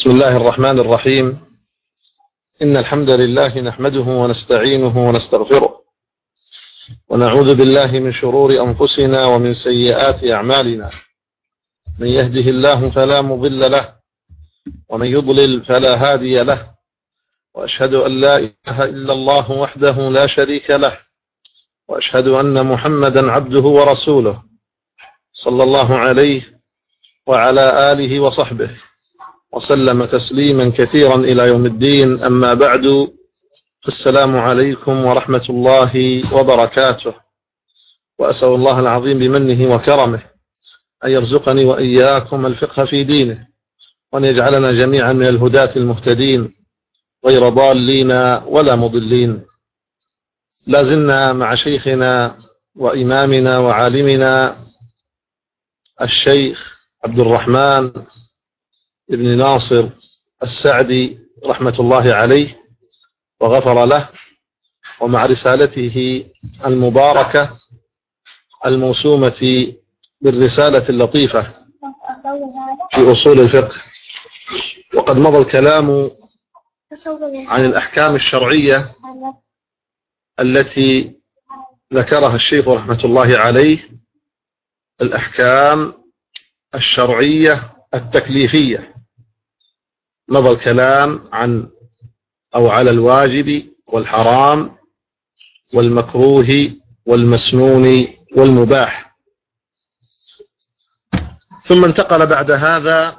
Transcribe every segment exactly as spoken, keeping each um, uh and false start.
بسم الله الرحمن الرحيم. إن الحمد لله نحمده ونستعينه ونستغفره ونعوذ بالله من شرور أنفسنا ومن سيئات أعمالنا. من يهده الله فلا مضل له ومن يضلل فلا هادي له، وأشهد أن لا إله إلا الله وحده لا شريك له، وأشهد أن محمدا عبده ورسوله صلى الله عليه وعلى آله وصحبه وسلم تسليما كثيرا إلى يوم الدين. أما بعد، السلام عليكم ورحمة الله وبركاته. وأسأل الله العظيم بمنه وكرمه أن يرزقني وإياكم الفقه في دينه، وأن يجعلنا جميعا من الهداة المهتدين غير ضالين ولا مضلين. لازلنا مع شيخنا وإمامنا وعالمنا الشيخ عبد الرحمن ابن ناصر السعدي رحمة الله عليه وغفر له، ومع رسالته المباركة الموسومة بالرسالة اللطيفة في أصول الفقه. وقد مضى الكلام عن الأحكام الشرعية التي ذكرها الشيخ رحمة الله عليه، الأحكام الشرعية التكليفية. مضى الكلام عن أو على الواجب والحرام والمكروه والمسنون والمباح، ثم انتقل بعد هذا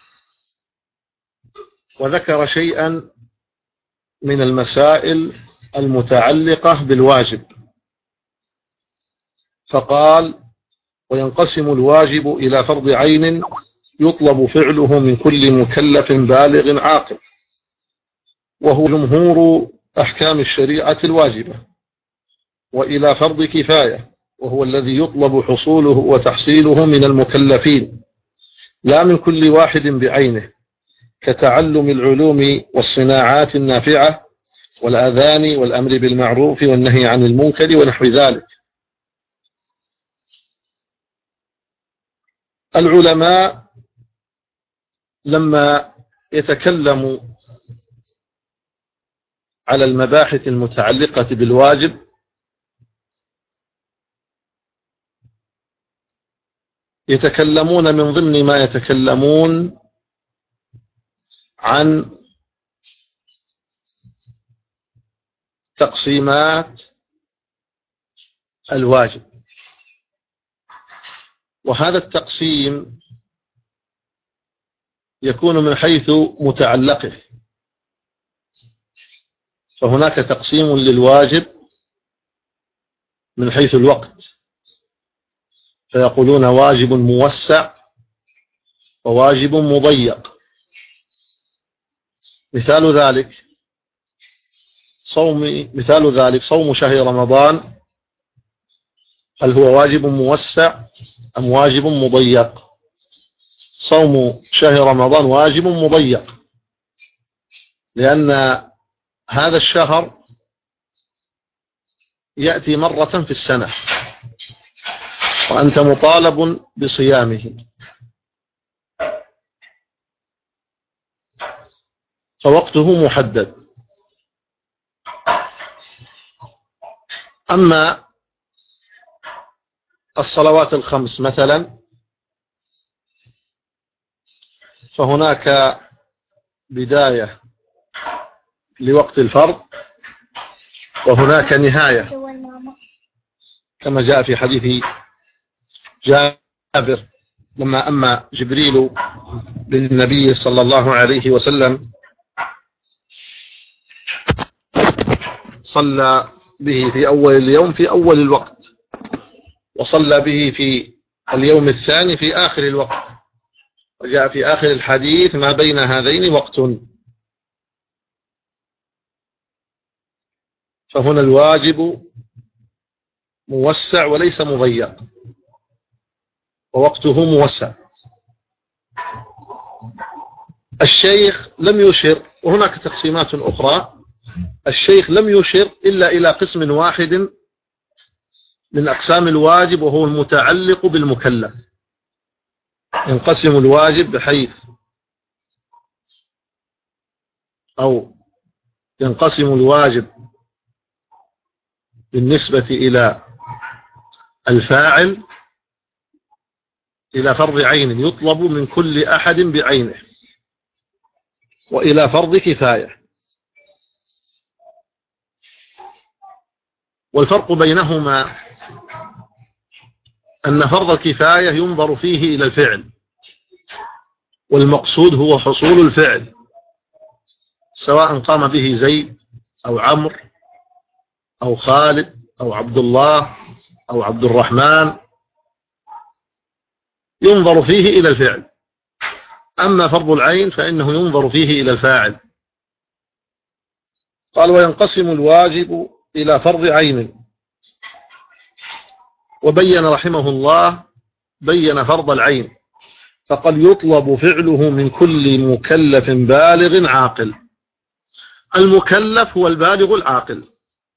وذكر شيئا من المسائل المتعلقة بالواجب، فقال: وينقسم الواجب إلى فرض عين يطلب فعله من كل مكلف بالغ عاقل، وهو جمهور أحكام الشريعة الواجبة، وإلى فرض كفاية، وهو الذي يطلب حصوله وتحصيله من المكلفين لا من كل واحد بعينه، كتعلم العلوم والصناعات النافعة والآذان والأمر بالمعروف والنهي عن المنكر ونحو ذلك. العلماء لما يتكلموا على المباحث المتعلقة بالواجب يتكلمون من ضمن ما يتكلمون عن تقسيمات الواجب، وهذا التقسيم يكون من حيث متعلقه. فهناك تقسيم للواجب من حيث الوقت، فيقولون واجب موسع وواجب مضيق. مثال ذلك صوم مثال ذلك صوم شهر رمضان، هل هو واجب موسع أم واجب مضيق؟ صوم شهر رمضان واجب مضيق، لأن هذا الشهر يأتي مرة في السنة وأنت مطالب بصيامه، فوقته محدد. أما الصلوات الخمس مثلا، فهناك بداية لوقت الفرض وهناك نهاية، كما جاء في حديث جابر لما أما جبريل للنبي صلى الله عليه وسلم صلى به في أول اليوم في أول الوقت، وصلى به في اليوم الثاني في آخر الوقت، وجاء في آخر الحديث: ما بين هذين وقت. فهنا الواجب موسع وليس مضيق، ووقته موسع. الشيخ لم يشر، وهناك تقسيمات أخرى، الشيخ لم يشر إلا إلى قسم واحد من أقسام الواجب، وهو المتعلق بالمكلف. ينقسم الواجب بحيث أو ينقسم الواجب بالنسبة إلى الفاعل إلى فرض عين يطلب من كل أحد بعينه، وإلى فرض كفاية. والفرق بينهما أن فرض الكفاية ينظر فيه إلى الفعل، والمقصود هو حصول الفعل، سواء قام به زيد أو عمرو أو خالد أو عبد الله أو عبد الرحمن، ينظر فيه إلى الفعل. أما فرض العين فإنه ينظر فيه إلى الفاعل. قال: وينقسم الواجب إلى فرض عين. وبين رحمه الله بين فرض العين، فقد يطلب فعله من كل مكلف بالغ عاقل. المكلف هو البالغ العاقل،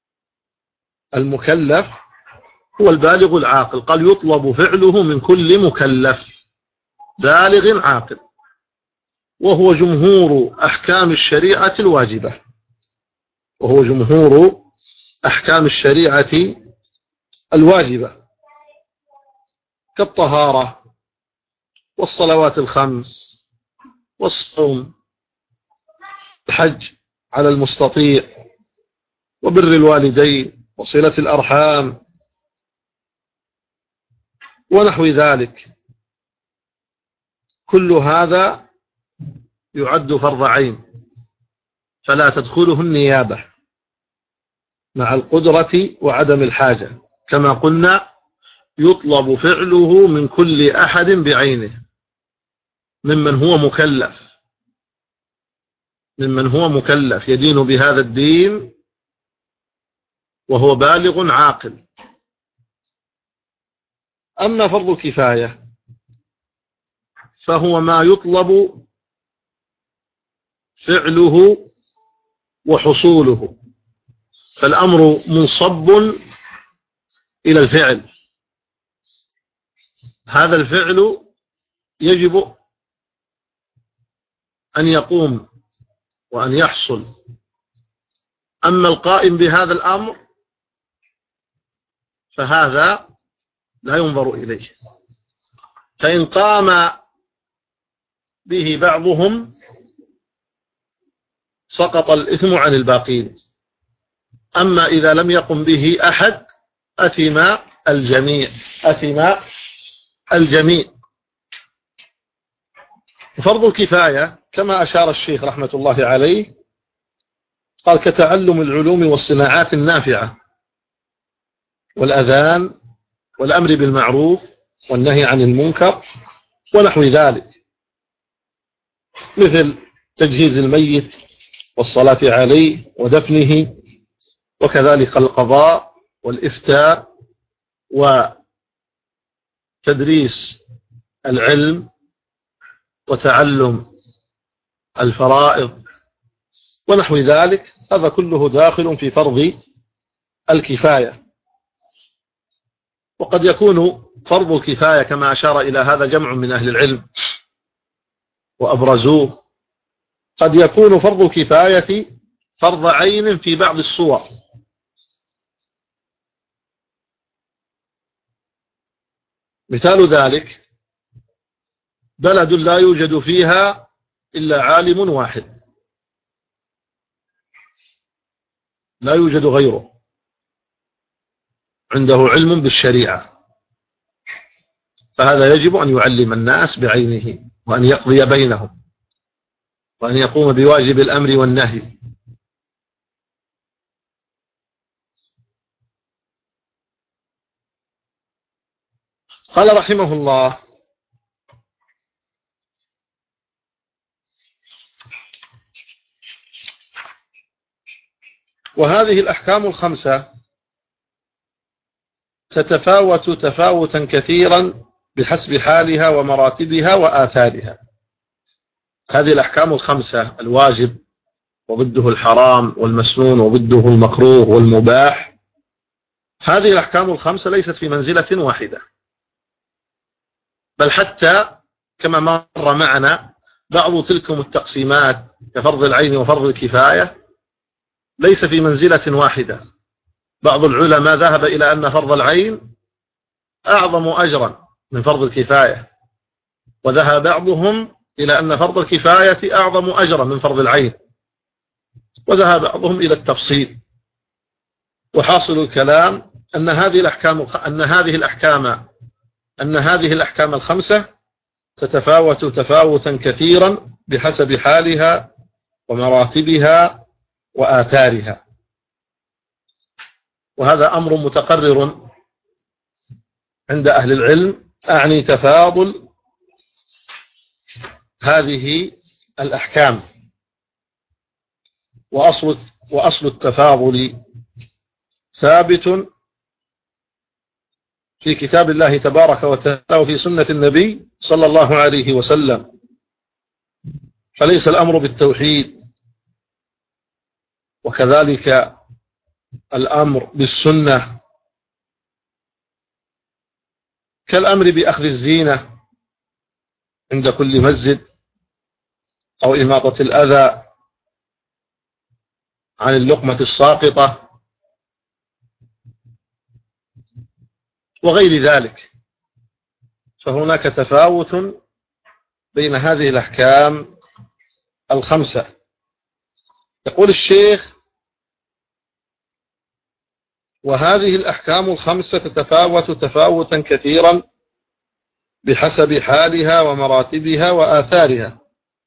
المكلف هو البالغ العاقل. قال: يطلب فعله من كل مكلف بالغ عاقل، وهو جمهور أحكام الشريعة الواجبة، وهو جمهور أحكام الشريعة الواجبة، كالطهارة والصلوات الخمس والصوم، الحج على المستطيع، وبر الوالدين، وصلة الأرحام، ونحو ذلك. كل هذا يعد فرض عين، فلا تدخله النيابة مع القدرة وعدم الحاجة. كما قلنا يطلب فعله من كل أحد بعينه، ممن هو مكلف ممن هو مكلف يدين بهذا الدين وهو بالغ عاقل. أما فرض الكفاية فهو ما يطلب فعله وحصوله، فالأمر منصب إلى الفعل. هذا الفعل يجب أن يقوم وأن يحصل. أما القائم بهذا الأمر فهذا لا ينظر إليه، فإن قام به بعضهم سقط الإثم عن الباقين، أما إذا لم يقم به أحد أثم الجميع أثم الجميع. فرض الكفاية كما أشار الشيخ رحمة الله عليه، قال: كتعلم العلوم والصناعات النافعة، والأذان، والأمر بالمعروف، والنهي عن المنكر، ونحو ذلك، مثل تجهيز الميت والصلاة عليه ودفنه، وكذلك القضاء والإفتاء وتدريس العلم وتعلم الفرائض ونحو ذلك. هذا كله داخل في فرض الكفاية. وقد يكون فرض الكفاية كما أشار إلى هذا جمع من أهل العلم وأبرزوه، قد يكون فرض الكفاية فرض عين في بعض الصور، مثال ذلك بلد لا يوجد فيها إلا عالم واحد، لا يوجد غيره عنده علم بالشريعة، فهذا يجب أن يعلم الناس بعينه، وأن يقضي بينهم، وأن يقوم بواجب الأمر والنهي. قال رحمه الله: وهذه الأحكام الخمسة تتفاوت تفاوتا كثيرا بحسب حالها ومراتبها وآثارها. هذه الأحكام الخمسة: الواجب وضده الحرام، والمسنون وضده المكروه والمباح، هذه الأحكام الخمسة ليست في منزلة واحدة، بل حتى كما مر معنا بعض تلكم التقسيمات كفرض العين وفرض الكفاية ليس في منزلة واحدة. بعض العلماء ذهب إلى أن فرض العين أعظم أجرا من فرض الكفاية، وذهب بعضهم إلى أن فرض الكفاية أعظم أجرا من فرض العين، وذهب بعضهم إلى التفصيل. وحاصل الكلام أن هذه الأحكام أن هذه الأحكام أن هذه الأحكام الخمسة تتفاوت تفاوتا كثيرا بحسب حالها ومراتبها وآثارها، وهذا أمر متقرر عند أهل العلم، أعني تفاضل هذه الأحكام. وأصل وأصل التفاضل ثابت في كتاب الله تبارك وتعالى وفي سنة النبي صلى الله عليه وسلم، فليس الأمر بالتوحيد، وكذلك الأمر بالسنة كالأمر بأخذ الزينة عند كل مسجد، أو إماطة الأذى عن اللقمة الساقطة وغير ذلك. فهناك تفاوت بين هذه الأحكام الخمسة. يقول الشيخ: وهذه الأحكام الخمسة تتفاوت تفاوتا كثيرا بحسب حالها ومراتبها وآثارها،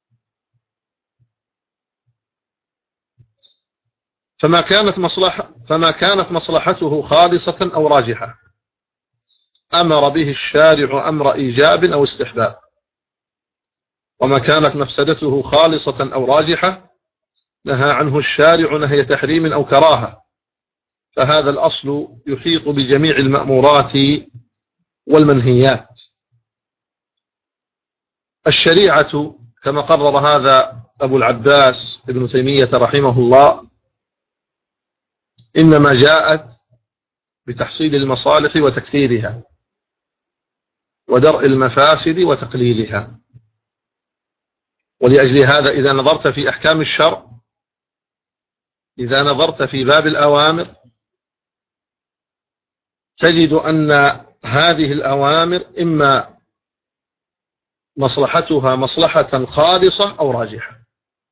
فما كانت مصلحة فما كانت مصلحته خالصة أو راجحة أمر به الشارع أمر إيجاب أو استحباب، وما كانت مفسدته خالصة أو راجحة نهى عنه الشارع نهي تحريم أو كراهة. فهذا الأصل يحيط بجميع المأمورات والمنهيات. الشريعة كما قرر هذا أبو العباس ابن تيمية رحمه الله إنما جاءت بتحصيل المصالح وتكثيرها ودرء المفاسد وتقليلها. ولأجل هذا إذا نظرت في أحكام الشرع، إذا نظرت في باب الأوامر، تجد أن هذه الأوامر إما مصلحتها مصلحة خالصة أو راجحة.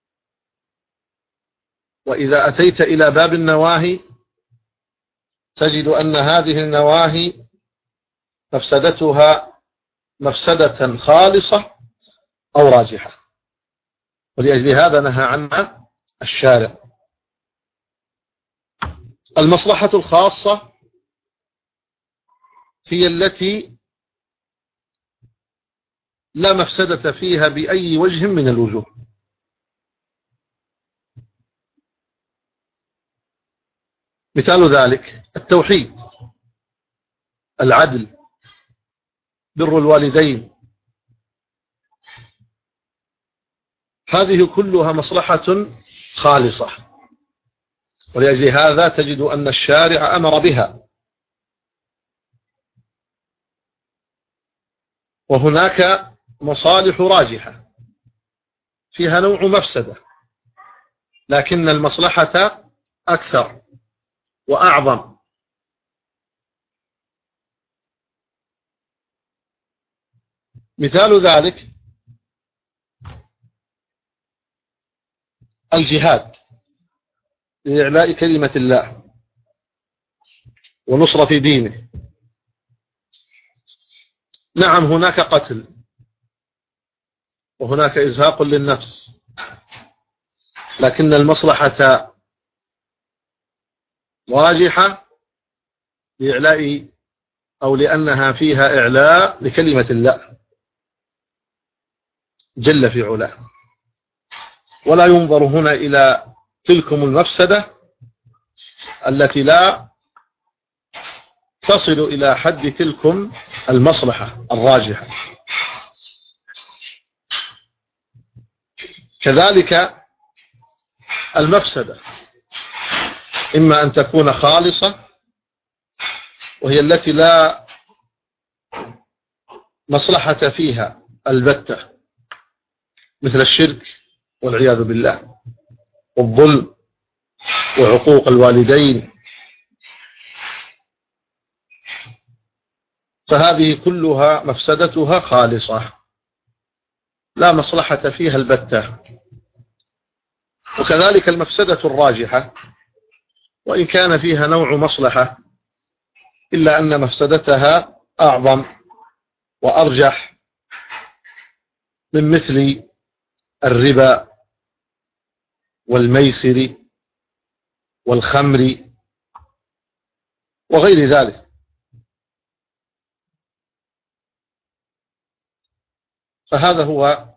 وإذا أتيت إلى باب النواهي تجد أن هذه النواهي مفسدتها مفسدة خالصة أو راجحة، ولأجل هذا نهى عنها الشارع. المصلحة الخاصة هي التي لا مفسدة فيها بأي وجه من الوجوه، مثال ذلك التوحيد، العدل، بر الوالدين، هذه كلها مصلحة خالصة، ولأجل هذا تجد أن الشارع أمر بها. وهناك مصالح راجحة فيها نوع مفسدة لكن المصلحة أكثر وأعظم. مثال ذلك الجهاد لإعلاء كلمة الله ونصرة دينه. نعم هناك قتل وهناك إزهاق للنفس، لكن المصلحة راجحة لإعلاء أو لأنها فيها إعلاء لكلمة الله جل في علاه. ولا ينظر هنا إلى تلكم المفسدة التي لا تصل إلى حد تلكم المصلحة الراجحة. كذلك المفسدة إما أن تكون خالصة وهي التي لا مصلحة فيها البتة، مثل الشرك والعياذ بالله، والظلم، وعقوق الوالدين. فهذه كلها مفسدتها خالصة لا مصلحة فيها البتة. وكذلك المفسدة الراجحة وإن كان فيها نوع مصلحة إلا أن مفسدتها أعظم وأرجح من مثل الربا والميسر والخمر وغير ذلك. فهذا هو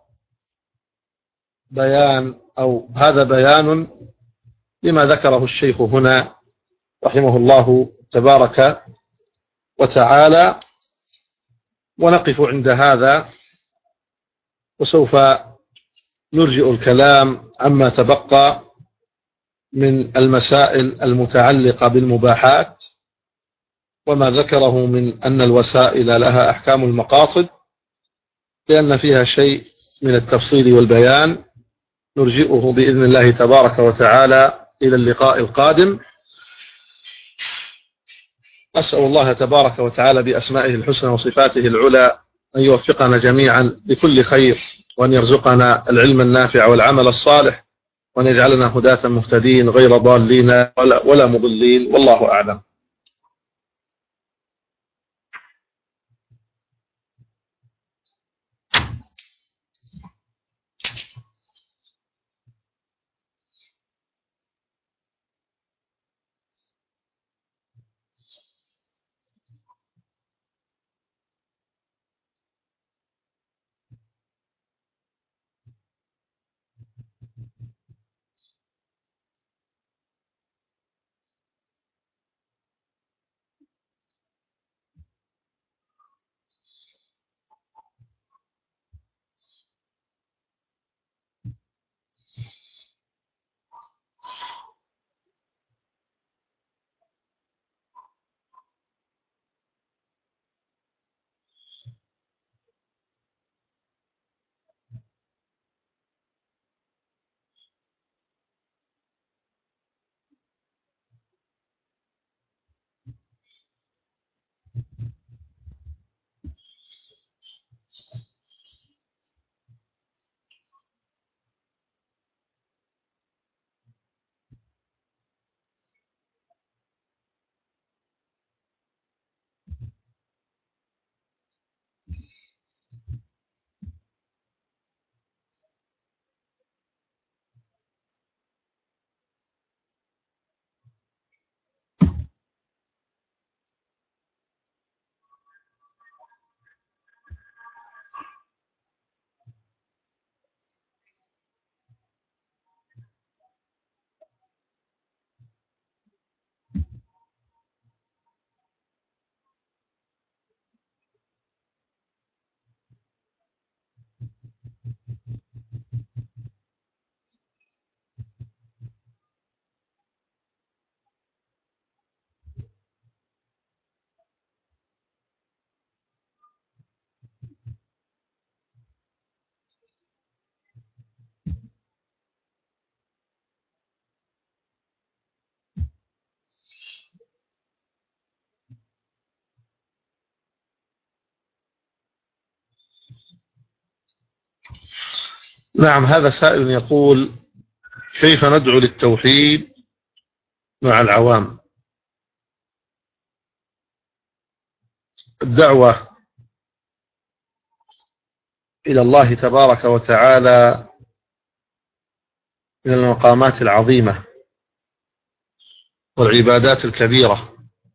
بيان أو هذا بيان لما ذكره الشيخ هنا رحمه الله تبارك وتعالى. ونقف عند هذا، وسوف نرجئ الكلام عما تبقى من المسائل المتعلقة بالمباحات، وما ذكره من أن الوسائل لها أحكام المقاصد، لأن فيها شيء من التفصيل والبيان، نرجئه بإذن الله تبارك وتعالى إلى اللقاء القادم. أسأل الله تبارك وتعالى بأسمائه الحسنى وصفاته العلى أن يوفقنا جميعا لكل خير، وأن يرزقنا العلم النافع والعمل الصالح، وأن يجعلنا هداة مهتدين غير ضالين ولا, ولا مضلين، والله أعلم. نعم، هذا سائل يقول: كيف ندعو للتوحيد مع العوام؟ الدعوة إلى الله تبارك وتعالى من المقامات العظيمة والعبادات الكبيرة،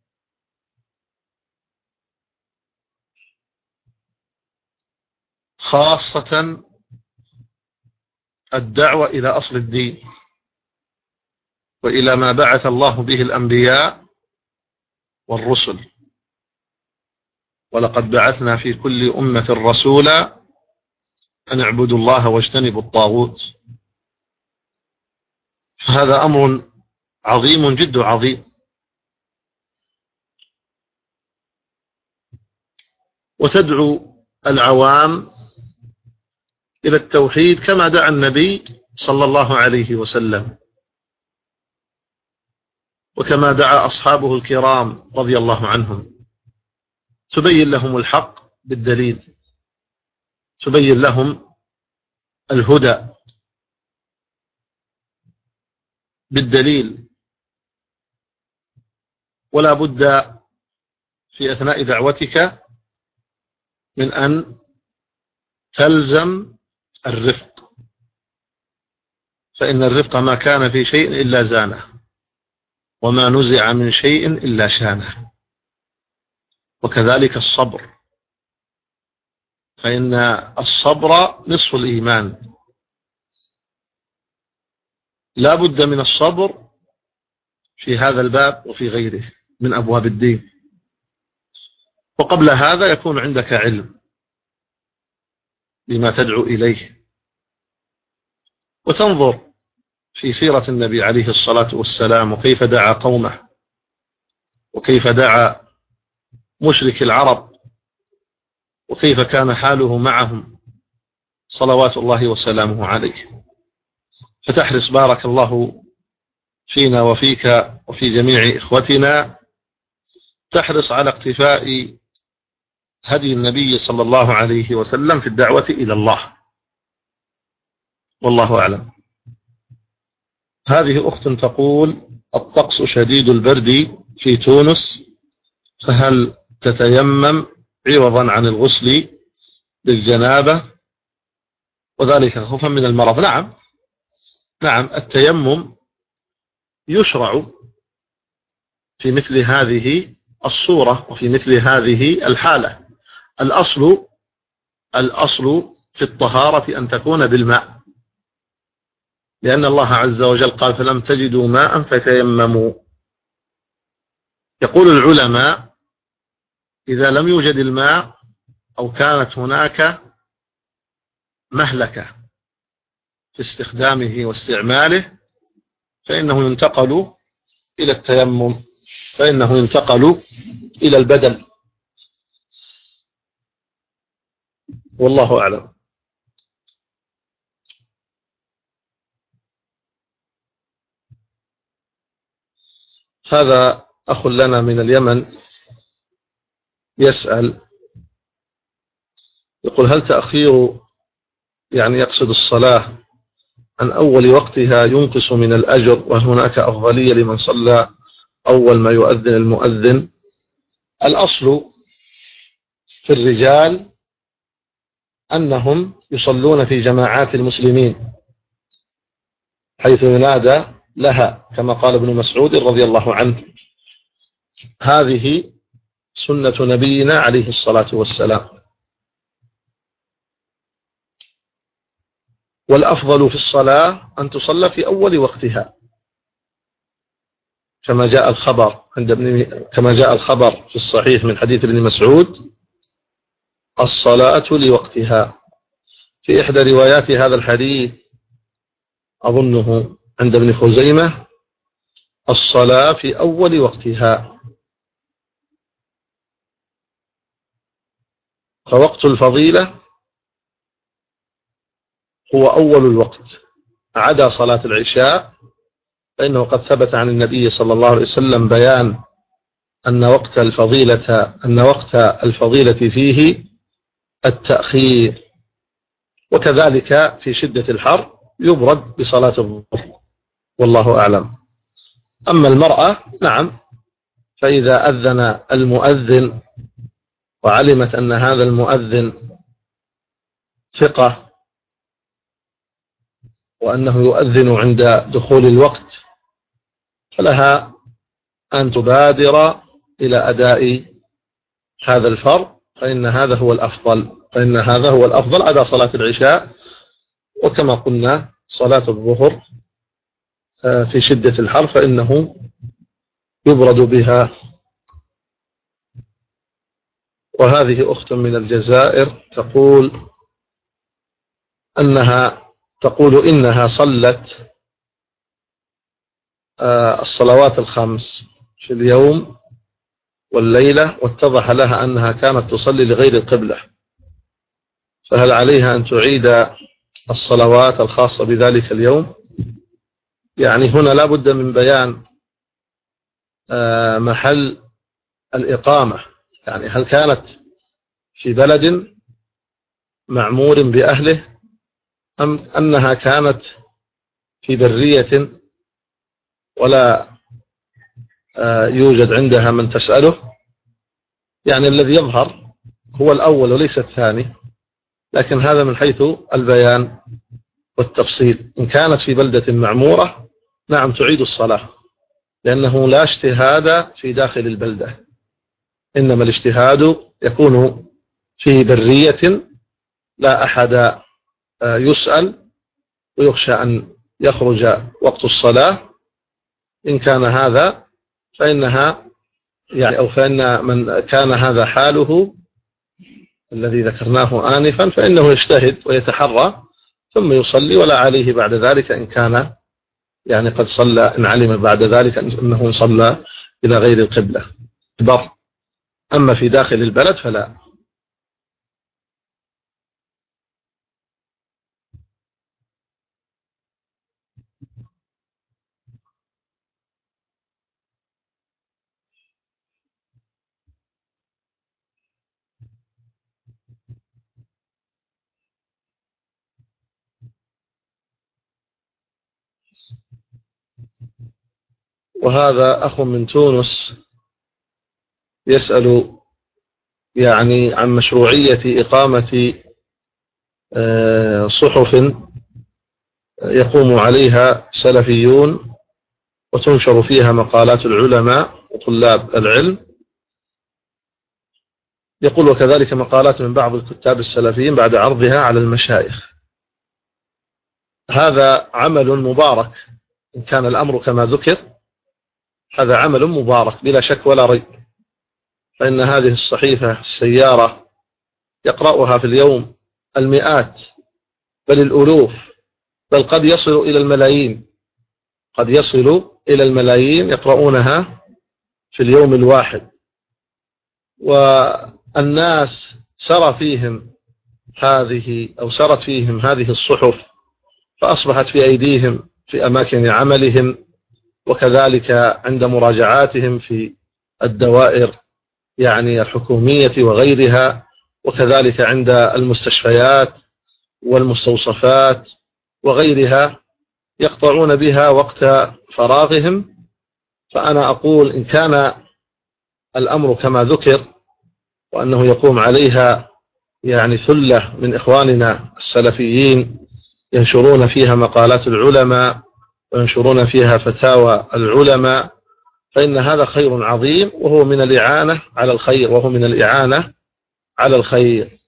خاصة الدعوة إلى أصل الدين وإلى ما بعث الله به الأنبياء والرسل. ولقد بعثنا في كل أمة رسولا أن اعبدوا الله واجتنبوا الطاغوت. فهذا أمر عظيم جد عظيم. وتدعو العوام إلى التوحيد كما دعا النبي صلى الله عليه وسلم، وكما دعا أصحابه الكرام رضي الله عنهم. تبين لهم الحق بالدليل، تبين لهم الهدى بالدليل. ولا بد في أثناء دعوتك من أن تلزم الرفق، فإن الرفق ما كان في شيء إلا زانه، وما نزع من شيء إلا شانه. وكذلك الصبر، فإن الصبر نصف الإيمان. لا بد من الصبر في هذا الباب وفي غيره من أبواب الدين. وقبل هذا يكون عندك علم بما تدعو إليه، وتنظر في سيرة النبي عليه الصلاة والسلام وكيف دعا قومه، وكيف دعا مشرك العرب، وكيف كان حاله معهم صلوات الله وسلامه عليه. فتحرص بارك الله فينا وفيك وفي جميع إخوتنا، تحرص على اقتفاء هدي النبي صلى الله عليه وسلم في الدعوة إلى الله، والله أعلم. هذه أخت تقول: الطقس شديد البرد في تونس، فهل تتيمم عوضا عن الغسل للجنابة وذلك خوفا من المرض؟ نعم نعم التيمم يشرع في مثل هذه الصورة وفي مثل هذه الحالة. الأصل الأصل في الطهارة أن تكون بالماء، لأن الله عز وجل قال: فلم تجدوا ماء فتيمموا. يقول العلماء: إذا لم يوجد الماء أو كانت هناك مهلكة في استخدامه واستعماله، فإنه ينتقل إلى التيمم، فإنه ينتقل إلى البدل، والله أعلم. هذا أخ لنا من اليمن يسأل، يقول: هل تأخير يعني يقصد الصلاة عن أول وقتها ينقص من الأجر، وهل هناك أفضلية لمن صلى أول ما يؤذن المؤذن؟ الأصل في الرجال أنهم يصلون في جماعات المسلمين حيث ينادى لها، كما قال ابن مسعود رضي الله عنه: هذه سنة نبينا عليه الصلاة والسلام. والأفضل في الصلاة أن تصلى في أول وقتها، كما جاء الخبر عند ابن كما جاء الخبر في الصحيح من حديث ابن مسعود: الصلاة لوقتها. في إحدى روايات هذا الحديث أظنه عند ابن خزيمة: الصلاة في أول وقتها. فوقت الفضيلة هو أول الوقت، عدا صلاة العشاء، فإنه قد ثبت عن النبي صلى الله عليه وسلم بيان أن وقت الفضيلة أن وقت الفضيلة فيه التأخير. وكذلك في شدة الحر يبرد بصلاة الظهر، والله أعلم. أما المرأة نعم، فإذا أذن المؤذن وعلمت أن هذا المؤذن ثقة وأنه يؤذن عند دخول الوقت، فلها أن تبادر إلى أداء هذا الفرض، فإن هذا هو الأفضل فإن هذا هو الأفضل عدا صلاة العشاء. وكما قلنا صلاة الظهر في شدة الحر فإنه يبرد بها. وهذه أخت من الجزائر تقول أنها تقول إنها صلت الصلوات الخمس في اليوم والليلة، واتضح لها أنها كانت تصلي لغير القبلة، فهل عليها أن تعيد الصلوات الخاصة بذلك اليوم، يعني هنا لا بد من بيان محل الإقامة، يعني هل كانت في بلد معمور بأهله أم أنها كانت في برية ولا يوجد عندها من تسأله. يعني الذي يظهر هو الأول وليس الثاني، لكن هذا من حيث البيان والتفصيل. إن كانت في بلدة معمورة نعم تعيد الصلاة، لأنه لا اجتهاد في داخل البلدة، إنما الاجتهاد يكون في برية لا أحد يسأل ويخشى أن يخرج وقت الصلاة. إن كان هذا فإنها يعني أو فإن من كان هذا حاله الذي ذكرناه آنفا فإنه يجتهد ويتحرى ثم يصلي، ولا عليه بعد ذلك إن كان يعني قد صلى، إن علم بعد ذلك أنه صلى إلى غير القبلة بر. أما في داخل البلد فلا. وهذا أخ من تونس يسأل يعني عن مشروعية إقامة صحف يقوم عليها سلفيون وتنشر فيها مقالات العلماء وطلاب العلم. يقول وكذلك مقالات من بعض الكتاب السلفيين بعد عرضها على المشايخ. هذا عمل مبارك إن كان الأمر كما ذكر، هذا عمل مبارك بلا شك ولا ريب، فإن هذه الصحيفة السيارة يقرأها في اليوم المئات بل الألوف، بل قد يصل إلى الملايين، قد يصل إلى الملايين يقرؤونها في اليوم الواحد. والناس سرى فيهم هذه أو سرت فيهم هذه الصحف، فأصبحت في أيديهم في أماكن عملهم، وكذلك عند مراجعاتهم في الدوائر يعني الحكومية وغيرها، وكذلك عند المستشفيات والمستوصفات وغيرها يقطعون بها وقت فراغهم. فأنا أقول إن كان الأمر كما ذكر وأنه يقوم عليها يعني ثلة من إخواننا السلفيين ينشرون فيها مقالات العلماء وينشرون فيها فتاوى العلماء، فإن هذا خير عظيم، وهو من الإعانة على الخير وهو من الإعانة على الخير.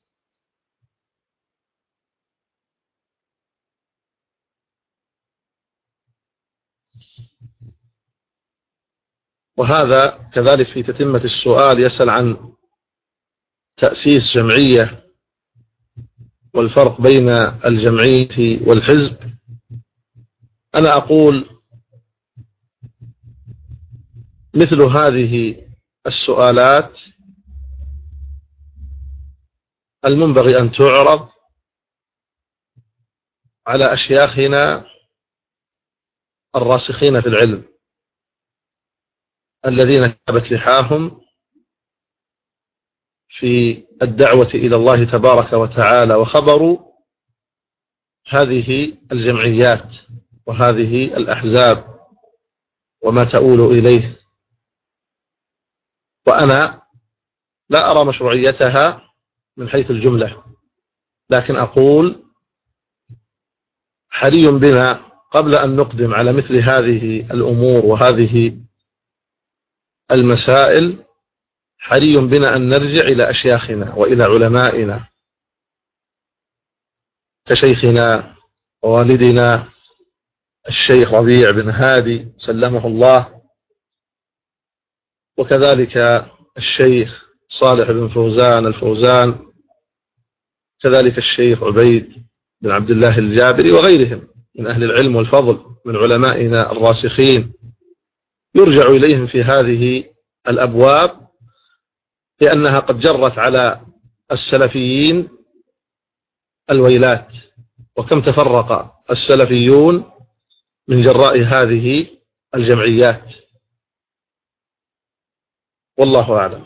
وهذا كذلك في تتمة السؤال يسأل عن تأسيس جمعية والفرق بين الجمعية والحزب. أنا أقول مثل هذه السؤالات المنبغي أن تعرض على أشياخنا الراسخين في العلم الذين كتبت لحاهم في الدعوة إلى الله تبارك وتعالى وخبروا هذه الجمعيات وهذه الأحزاب وما تؤول إليه. وأنا لا أرى مشروعيتها من حيث الجملة، لكن أقول حري بنا قبل أن نقدم على مثل هذه الأمور وهذه المسائل، حري بنا أن نرجع إلى أشياخنا وإلى علمائنا كشيخنا ووالدنا الشيخ ربيع بن هادي سلمه الله، وكذلك الشيخ صالح بن فوزان الفوزان، كذلك الشيخ عبيد بن عبد الله الجابري وغيرهم من أهل العلم والفضل من علمائنا الراسخين، يرجع إليهم في هذه الأبواب، لأنها قد جرت على السلفيين الويلات وكم تفرق السلفيون من جراء هذه الجمعيات، والله أعلم.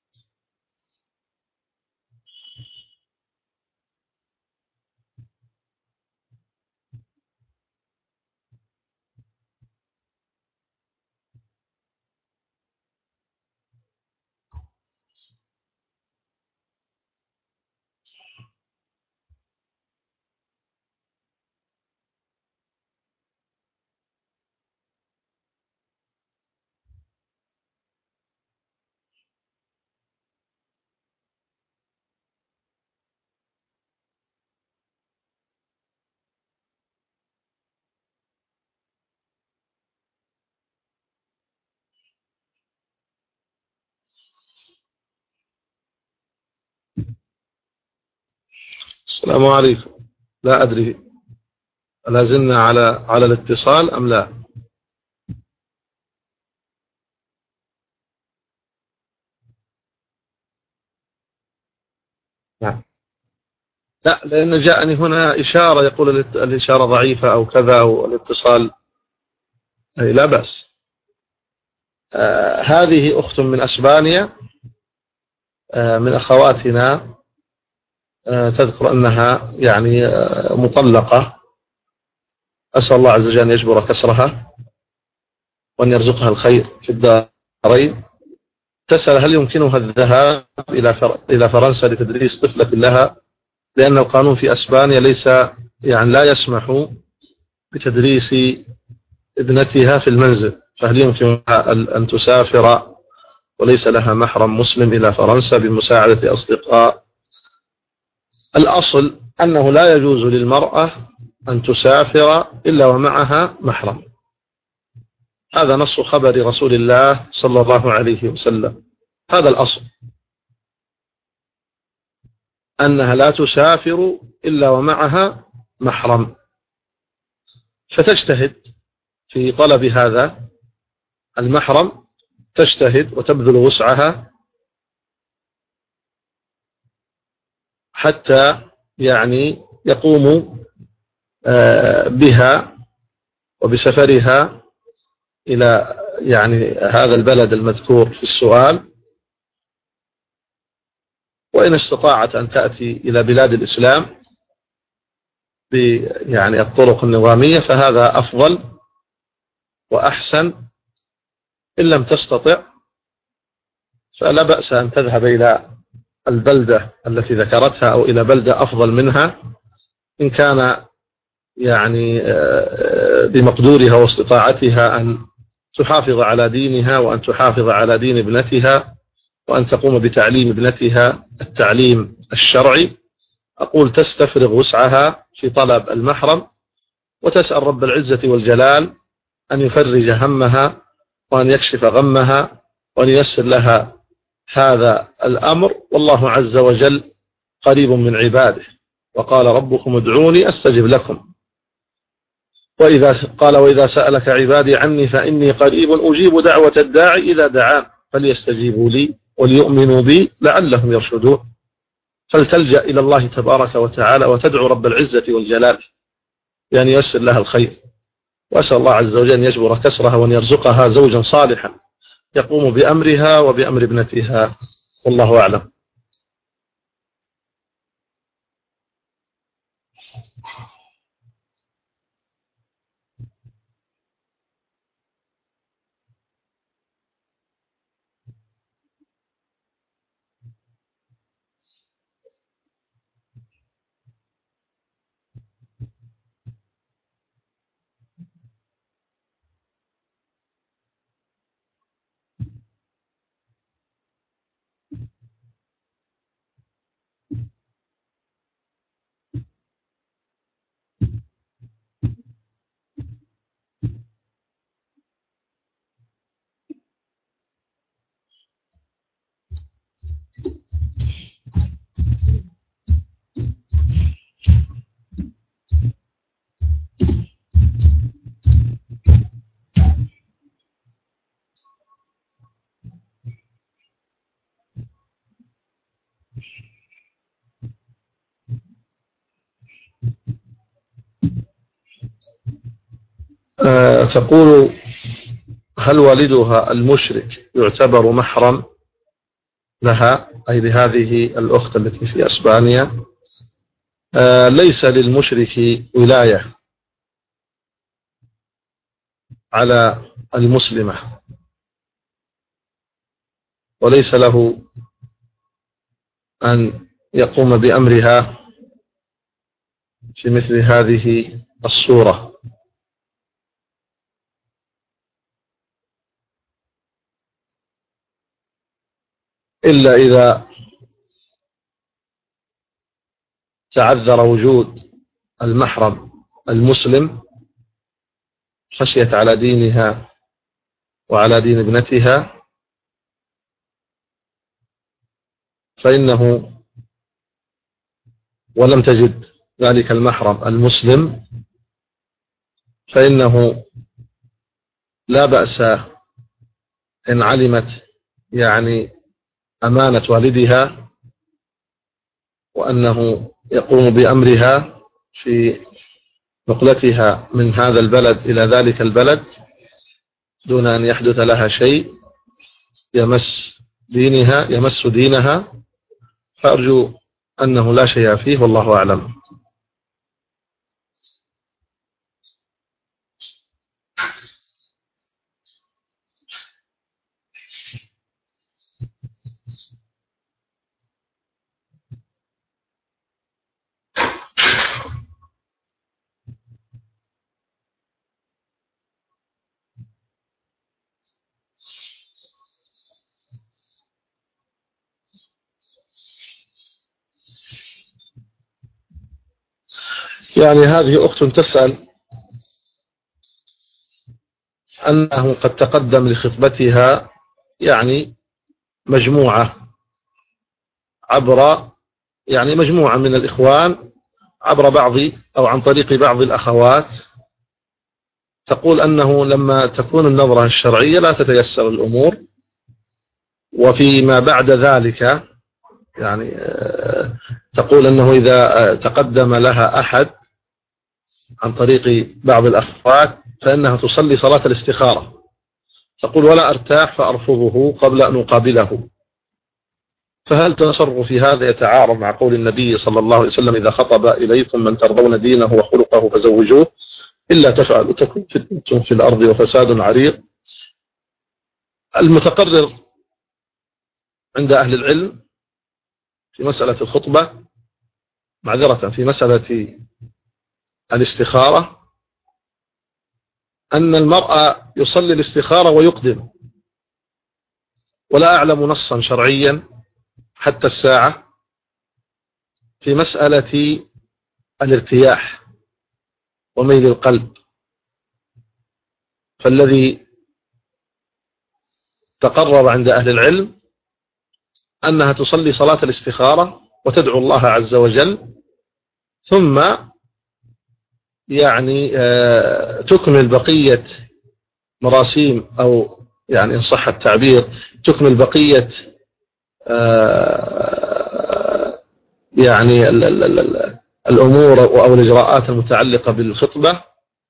السلام عليكم. لا أدري لا زلنا على على الاتصال أم لا. نعم. لا، لأن جاءني هنا إشارة يقول الإشارة ضعيفة أو كذا أو الاتصال. أي لا بأس. آه هذه أخت من أسبانيا، آه من أخواتنا، آه تذكر أنها يعني آه مطلقة. أسأل الله عز وجل أن يجبر كسرها وأن يرزقها الخير في الدارين. تسأل هل يمكنها الذهاب إلى إلى فرنسا لتدريس طفلة لها، لأن القانون في أسبانيا ليس يعني لا يسمح بتدريس ابنتها في المنزل، فهل يمكنها أن تسافر وليس لها محرم مسلم إلى فرنسا بمساعدة أصدقاء؟ الأصل أنه لا يجوز للمرأة أن تسافر إلا ومعها محرم. هذا نص خبر رسول الله صلى الله عليه وسلم. هذا الأصل، أنها لا تسافر إلا ومعها محرم، فتجتهد في طلب هذا المحرم، تجتهد وتبذل وسعها حتى يعني يقوم بها وبسفرها إلى يعني هذا البلد المذكور في السؤال. وإن استطاعت أن تأتي إلى بلاد الإسلام يعني الطرق النظامية فهذا أفضل وأحسن. إن لم تستطع فلا بأس أن تذهب إلى البلدة التي ذكرتها أو إلى بلدة أفضل منها إن كان يعني بمقدورها واستطاعتها أن تحافظ على دينها وأن تحافظ على دين ابنتها وأن تقوم بتعليم ابنتها التعليم الشرعي. أقول تستفرغ وسعها في طلب المحرم وتسأل رب العزة والجلال أن يفرج همها وأن يكشف غمها وأن ييسر لها هذا الأمر، والله عز وجل قريب من عباده، وقال ربكم ادعوني أستجب لكم. وإذا قال وإذا سألك عبادي عني فإني قريب أجيب دعوة الداعي إذا دعان فليستجيبوا لي وليؤمنوا بي لعلهم يرشدون. فلتلجأ إلى الله تبارك وتعالى وتدعو رب العزة والجلال بأن ييسر لها الخير، وأسأل الله عز وجل أن يجبر كسرها وأن يرزقها زوجا صالحا يقوم بأمرها وبأمر ابنتها، والله أعلم. آه تقول: هل والدها المشرك يعتبر محرم لها، أي لهذه الأخت التي في أسبانيا؟ آه ليس للمشرك ولاية على المسلمة، وليس له أن يقوم بأمرها في مثل هذه الصورة. إلا إذا تعذر وجود المحرم المسلم خشيت على دينها وعلى دين ابنتها، فإنه ولم تجد ذلك المحرم المسلم فإنه لا بأس إن علمت يعني أمانة والدها وأنه يقوم بأمرها في نقلتها من هذا البلد إلى ذلك البلد دون أن يحدث لها شيء يمس دينها يمس دينها، فأرجو أنه لا شيء فيه، والله أعلم. يعني هذه أخت تسأل أنه قد تقدم لخطبتها يعني مجموعة عبر يعني مجموعة من الإخوان عبر بعض أو عن طريق بعض الأخوات، تقول أنه لما تكون النظرة الشرعية لا تتيسر الأمور، وفيما بعد ذلك يعني تقول أنه إذا تقدم لها أحد عن طريق بعض الأخوات فإنها تصلي صلاة الاستخارة، تقول: ولا أرتاح فأرفضه قبل أن أقابله. فهل تصرفي هذا يتعارض مع قول النبي صلى الله عليه وسلم: إذا خطب إليكم من ترضون دينه وخلقه فزوجوه، إلا تفعلوا تكن فتنة في الأرض وفساد عريض؟ المتقرر عند أهل العلم في مسألة الخطبة معذرة في مسألة الاستخارة أن المرأة يصلي الاستخارة ويقدم، ولا أعلم نصا شرعيا حتى الساعة في مسألة الارتياح وميل القلب. فالذي تقرر عند أهل العلم أنها تصلي صلاة الاستخارة وتدعو الله عز وجل، ثم يعني تكمل بقية مراسيم أو يعني إن صح التعبير تكمل بقية يعني الأمور أو الإجراءات المتعلقة بالخطبة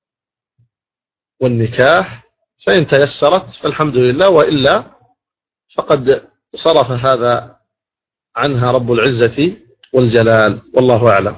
والنكاح، فإن تيسرت فالحمد لله، وإلا فقد صرف هذا عنها رب العزة والجلال، والله أعلم.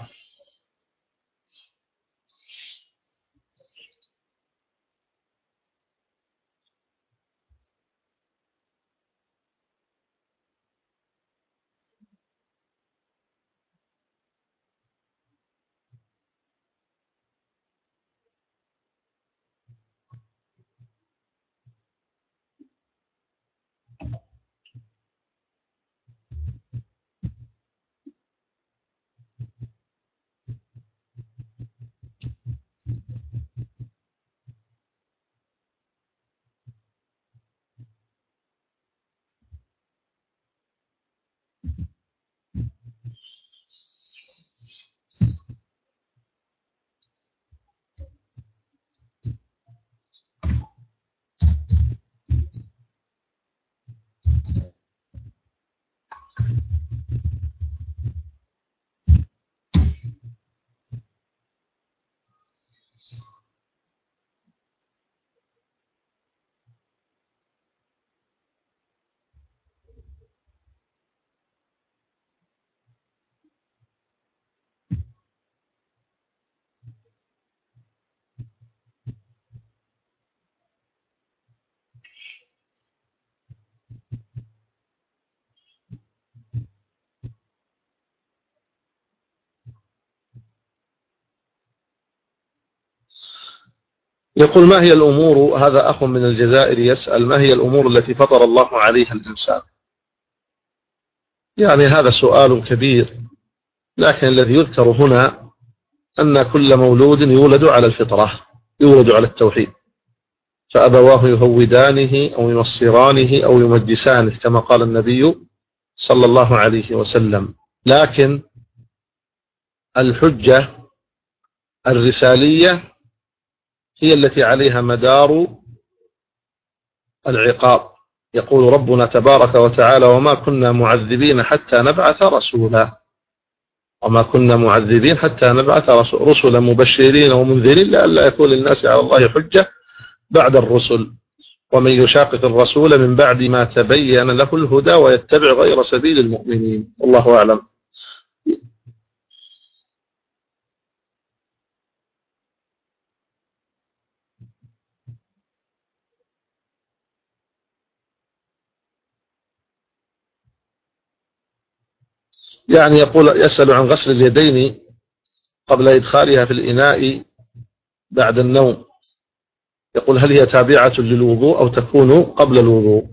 يقول: ما هي الأمور، هذا أخ من الجزائر يسأل، ما هي الأمور التي فطر الله عليها الإنسان؟ يعني هذا سؤال كبير، لكن الذي يذكر هنا أن كل مولود يولد على الفطرة، يولد على التوحيد، فأبواه يهودانه أو ينصرانه أو يمجسانه كما قال النبي صلى الله عليه وسلم. لكن الحجة الرسالية هي التي عليها مدار العقاب. يقول ربنا تبارك وتعالى: وما كنا معذبين حتى نبعث رسولا، وما كنا معذبين حتى نبعث رسلا مبشرين ومنذرين لئلا يكون للناس على الله حجة بعد الرسل، ومن يشاقق الرسول من بعد ما تبين له الهدى ويتبع غير سبيل المؤمنين. والله أعلم. يعني يقول يسأل عن غسل اليدين قبل إدخالها في الإناء بعد النوم. يقول: هل هي تابعة للوضوء أو تكون قبل الوضوء؟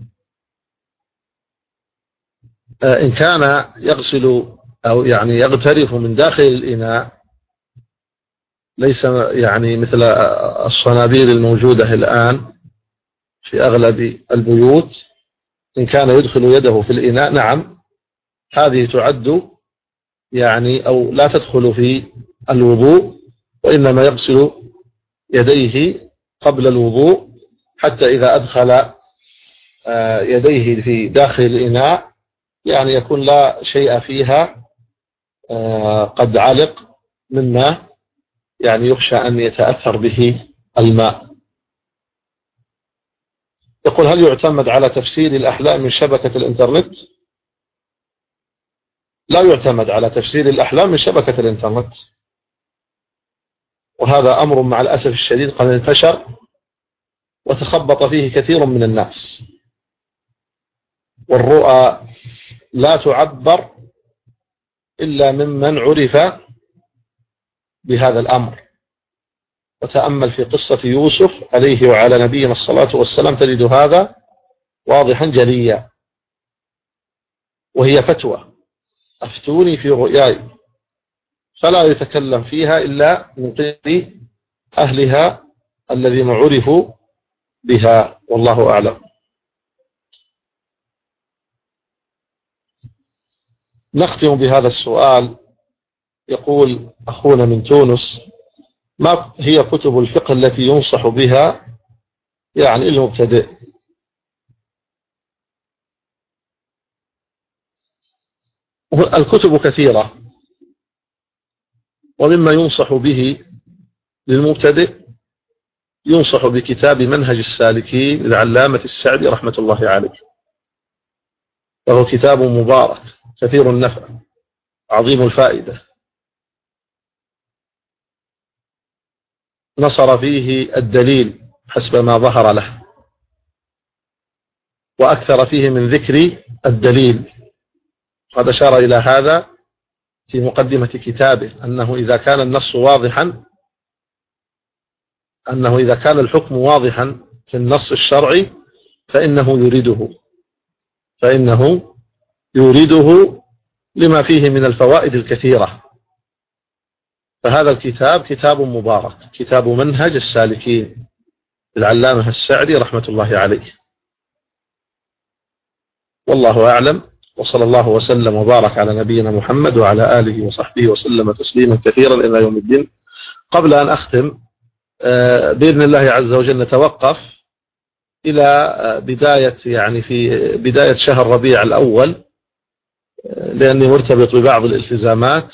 آه إن كان يغسل أو يعني يغترف من داخل الإناء، ليس يعني مثل الصنابير الموجودة الآن في أغلب البيوت، إن كان يدخل يده في الإناء نعم، هذه تعد يعني أو لا تدخل في الوضوء، وإنما يغسل يديه قبل الوضوء، حتى إذا أدخل يديه في داخل الإناء يعني يكون لا شيء فيها قد علق مما يعني يخشى أن يتأثر به الماء. يقول: هل يعتمد على تفسير الأحلام من شبكة الإنترنت؟ لا يعتمد على تفسير الأحلام من شبكة الإنترنت، وهذا أمر مع الأسف الشديد قد انتشر وتخبط فيه كثير من الناس، والرؤى لا تعبر إلا ممن عرف بهذا الأمر. وتأمل في قصة يوسف عليه وعلى نبينا الصلاة والسلام تجد هذا واضحا جليا، وهي فتوى: أفتوني في رؤياي، فلا يتكلم فيها إلا من قبل أهلها الذين عرفوا بها، والله أعلم. نختم بهذا السؤال. يقول أخونا من تونس: ما هي كتب الفقه التي ينصح بها يعني المبتدئ؟ الكتب كثيرة، ومما ينصح به للمبتدئ ينصح بكتاب منهج السالكين للعلامة السعدي رحمة الله عليه، وهو كتاب مبارك كثير النفع عظيم الفائدة، نصر فيه الدليل حسب ما ظهر له، وأكثر فيه من ذكر الدليل. قد أشار إلى هذا في مقدمة كتابه، أنه إذا كان النص واضحا، أنه إذا كان الحكم واضحا في النص الشرعي فإنه يريده فإنه يريده لما فيه من الفوائد الكثيرة. فهذا الكتاب كتاب مبارك، كتاب منهج السالكين للعلامة السعدي رحمة الله عليه. والله أعلم، وصلى الله وسلم وبارك على نبينا محمد وعلى آله وصحبه وسلم تسليما كثيرا إلى يوم الدين. قبل أن أختم بإذن الله عز وجل نتوقف إلى بداية يعني في بداية شهر ربيع الأول، لأني مرتبط ببعض الالتزامات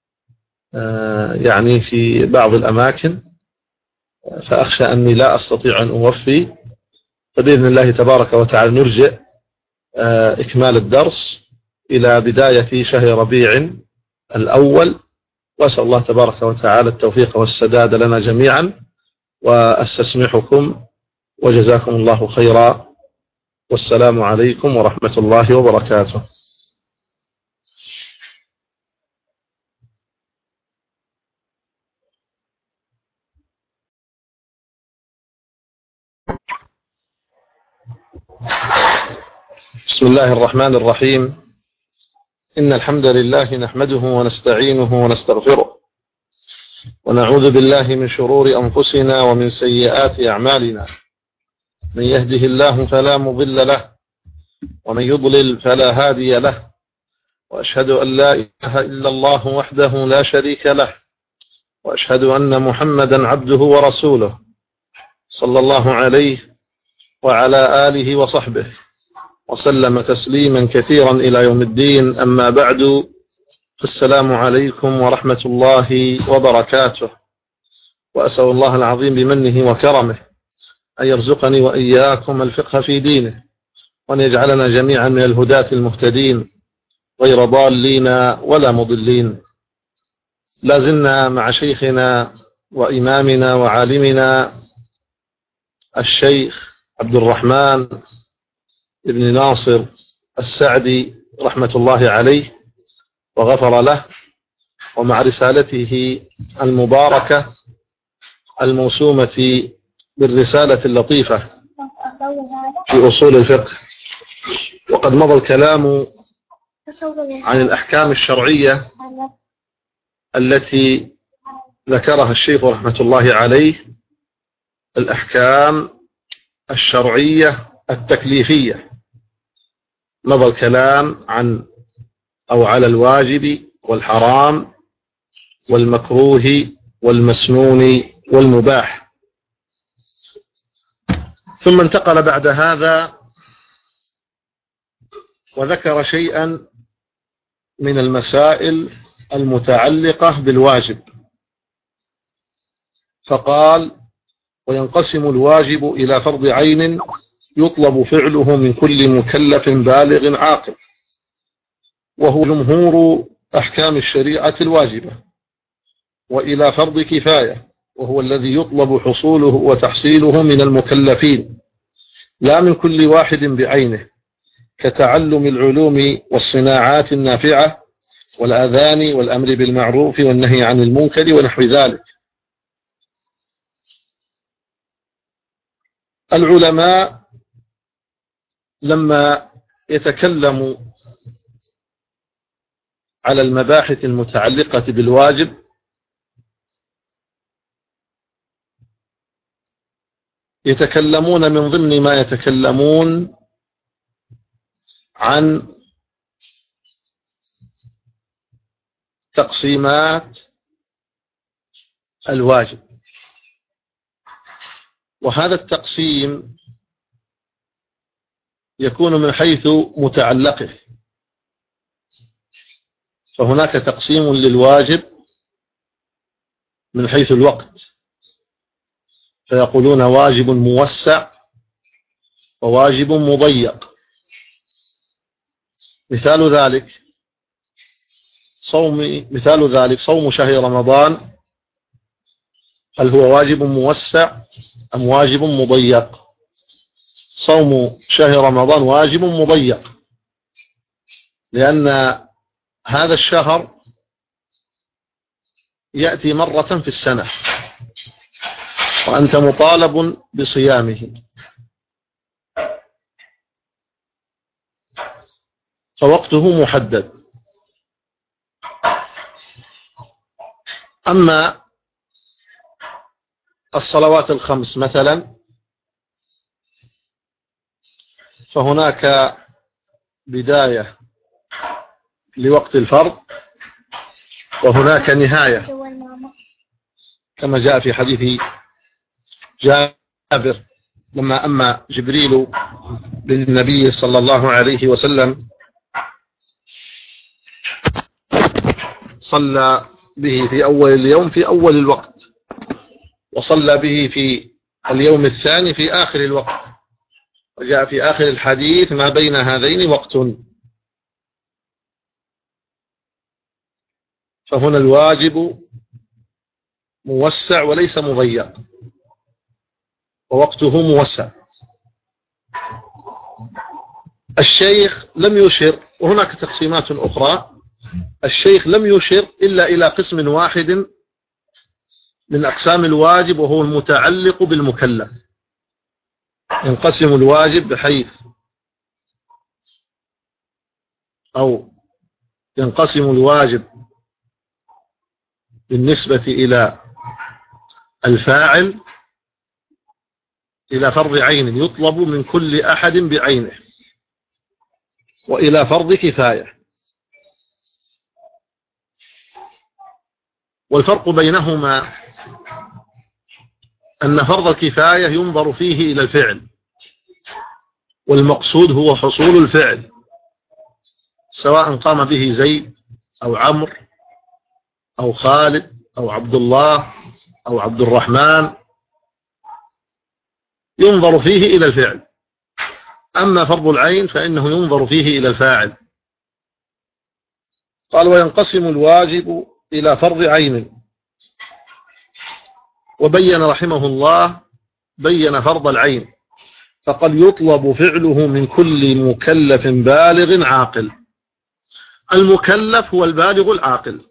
يعني في بعض الأماكن، فأخشى أني لا أستطيع أن أوفي، فبإذن الله تبارك وتعالى نرجع إكمال الدرس إلى بداية شهر ربيع الأول، وأسأل الله تبارك وتعالى التوفيق والسداد لنا جميعا، وأستسمحكم وجزاكم الله خيرا، والسلام عليكم ورحمة الله وبركاته. بسم الله الرحمن الرحيم. إن الحمد لله نحمده ونستعينه ونستغفره ونعوذ بالله من شرور أنفسنا ومن سيئات أعمالنا. من يهده الله فلا مضل له ومن يضلل فلا هادي له، وأشهد أن لا إله إلا الله وحده لا شريك له، وأشهد أن محمدا عبده ورسوله صلى الله عليه وعلى آله وصحبه وسلم تسليما كثيرا إلى يوم الدين. أما بعد، السلام عليكم ورحمة الله وبركاته. وأسأل الله العظيم بمنه وكرمه أن يرزقني وإياكم الفقه في دينه، وأن يجعلنا جميعا من الهداة المهتدين غير ضالين ولا مضلين. لازلنا مع شيخنا وإمامنا وعالمنا الشيخ عبد الرحمن ابن ناصر السعدي رحمة الله عليه وغفر له، ومع رسالته المباركة الموسومة بالرسالة اللطيفة في أصول الفقه. وقد مضى الكلام عن الأحكام الشرعية التي ذكرها الشيخ رحمة الله عليه، الأحكام الشرعية التكليفية. مضى الكلام عن أو على الواجب والحرام والمكروه والمسنون والمباح. ثم انتقل بعد هذا وذكر شيئا من المسائل المتعلقة بالواجب، فقال: وينقسم الواجب إلى فرض عين يطلب فعله من كل مكلف بالغ عاقل، وهو جمهور أحكام الشريعة الواجبة، وإلى فرض كفاية، وهو الذي يطلب حصوله وتحصيله من المكلفين لا من كل واحد بعينه، كتعلم العلوم والصناعات النافعة والآذان والأمر بالمعروف والنهي عن المنكر ونحو ذلك. العلماء لما يتكلموا على المباحث المتعلقة بالواجب يتكلمون من ضمن ما يتكلمون عن تقسيمات الواجب، وهذا التقسيم يكون من حيث متعلقه. فهناك تقسيم للواجب من حيث الوقت، فيقولون واجب موسع وواجب مضيق. مثال ذلك صوم مثال ذلك صوم شهر رمضان، هل هو واجب موسع أم واجب مضيق؟ صوم شهر رمضان واجب مضيق، لأن هذا الشهر يأتي مرة في السنة وأنت مطالب بصيامه، فوقته محدد. أما الصلوات الخمس مثلا، فهناك بداية لوقت الفرض وهناك نهاية، كما جاء في حديث جابر لما أما جبريل للنبي صلى الله عليه وسلم صلى به في أول اليوم في أول الوقت، وصلى به في اليوم الثاني في آخر الوقت، وجاء في آخر الحديث: ما بين هذين وقت. فهنا الواجب موسع وليس مضيق، ووقته موسع. الشيخ لم يشر، وهناك تقسيمات أخرى، الشيخ لم يشر إلا إلى قسم واحد من أقسام الواجب، وهو المتعلق بالمكلف. ينقسم الواجب بحيث أو ينقسم الواجب بالنسبة إلى الفاعل إلى فرض عين يطلب من كل أحد بعينه، وإلى فرض كفاية. والفرق بينهما أن فرض الكفاية ينظر فيه إلى الفعل، والمقصود هو حصول الفعل، سواء قام به زيد أو عمرو أو خالد أو عبد الله أو عبد الرحمن، ينظر فيه إلى الفعل. أما فرض العين فإنه ينظر فيه إلى الفاعل. قال: وينقسم الواجب إلى فرض عين. وبين رحمه الله بين فرض العين، فقد يطلب فعله من كل مكلف بالغ عاقل. المكلف هو البالغ العاقل،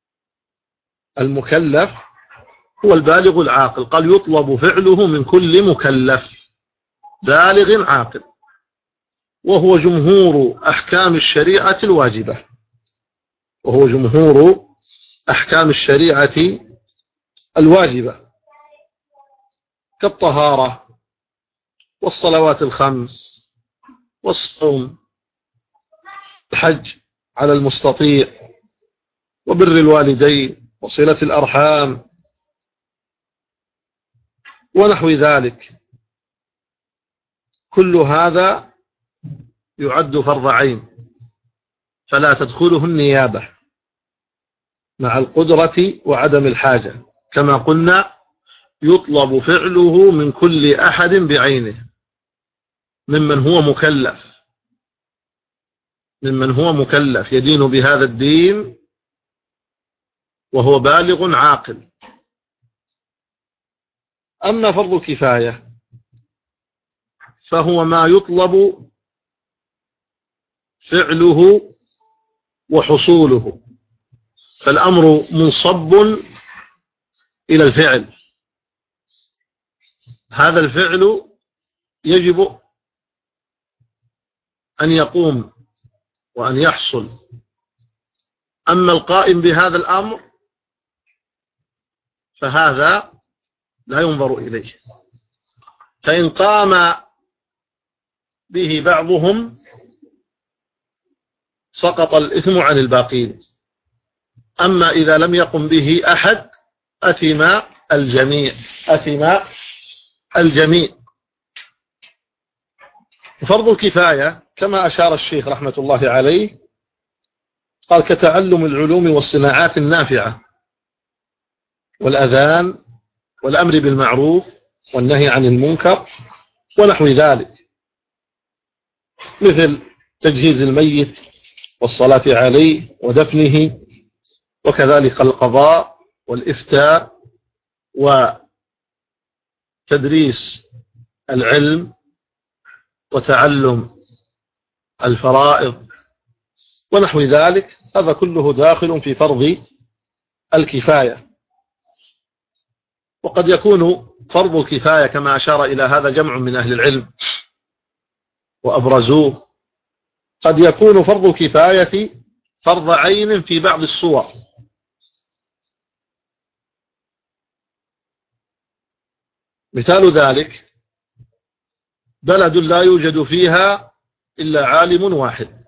المكلف هو البالغ العاقل. قال: يطلب فعله من كل مكلف بالغ عاقل، وهو جمهور أحكام الشريعة الواجبة، وهو جمهور أحكام الشريعة الواجبة، كالطهارة والصلوات الخمس والصوم، الحج على المستطيع، وبر الوالدين، وصلة الأرحام، ونحو ذلك. كل هذا يعد فرض عين، فلا تدخله النيابة مع القدرة وعدم الحاجة. كما قلنا يطلب فعله من كل أحد بعينه، ممن هو مكلف ممن هو مكلف يدين بهذا الدين وهو بالغ عاقل. أما فرض الكفاية فهو ما يطلب فعله وحصوله، فالأمر منصب إلى الفعل. هذا الفعل يجب أن يقوم وأن يحصل. أما القائم بهذا الأمر فهذا لا ينظر إليه، فإن قام به بعضهم سقط الإثم عن الباقين. أما إذا لم يقم به أحد أثم الجميع أثم الجميع فرض الكفاية كما أشار الشيخ رحمة الله عليه، قال: كتعلم العلوم والصناعات النافعة، والأذان، والأمر بالمعروف، والنهي عن المنكر، ونحو ذلك، مثل تجهيز الميت والصلاة عليه ودفنه، وكذلك القضاء والإفتاء وتدريس العلم وتعلم الفرائض ونحو ذلك. هذا كله داخل في فرض الكفاية. وقد يكون فرض الكفاية كما أشار إلى هذا جمع من أهل العلم وأبرزوه، قد يكون فرض الكفاية فرض عين في بعض الصور، مثال ذلك بلد لا يوجد فيها إلا عالم واحد،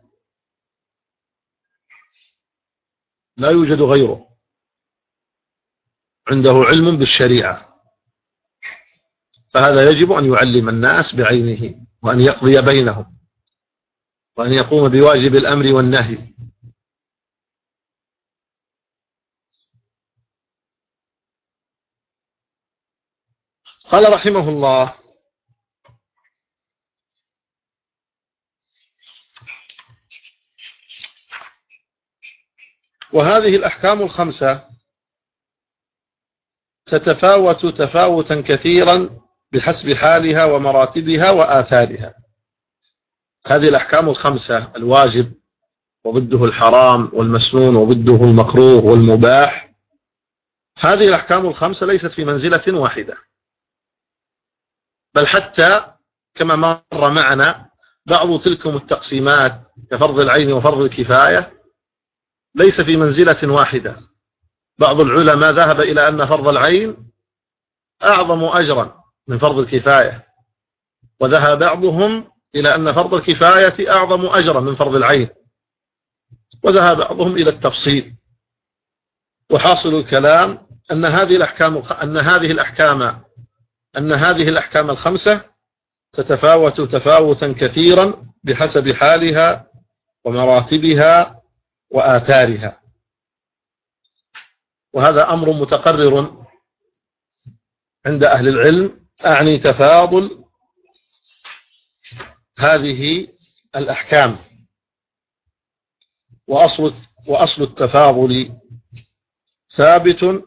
لا يوجد غيره عنده علم بالشريعة، فهذا يجب أن يعلم الناس بعينه، وأن يقضي بينهم، وأن يقوم بواجب الأمر والنهي. قال رحمه الله: وهذه الأحكام الخمسة تتفاوت تفاوتا كثيرا بحسب حالها ومراتبها وآثارها. هذه الأحكام الخمسة: الواجب وضده الحرام، والمسنون وضده المكروه والمباح، هذه الأحكام الخمسة ليست في منزلة واحدة، بل حتى كما مر معنا بعض تلكم التقسيمات كفرض العين وفرض الكفاية ليس في منزلة واحدة. بعض العلماء ذهب إلى أن فرض العين أعظم أجرا من فرض الكفاية، وذهب بعضهم إلى أن فرض الكفاية أعظم أجرا من فرض العين، وذهب بعضهم إلى التفصيل. وحاصل الكلام أن هذه الأحكام أن هذه الأحكام أن هذه الأحكام الخمسة تتفاوت تفاوتا كثيرا بحسب حالها ومراتبها وآثارها، وهذا أمر متقرر عند أهل العلم، أعني تفاضل هذه الأحكام. وأصل وأصل التفاضل ثابت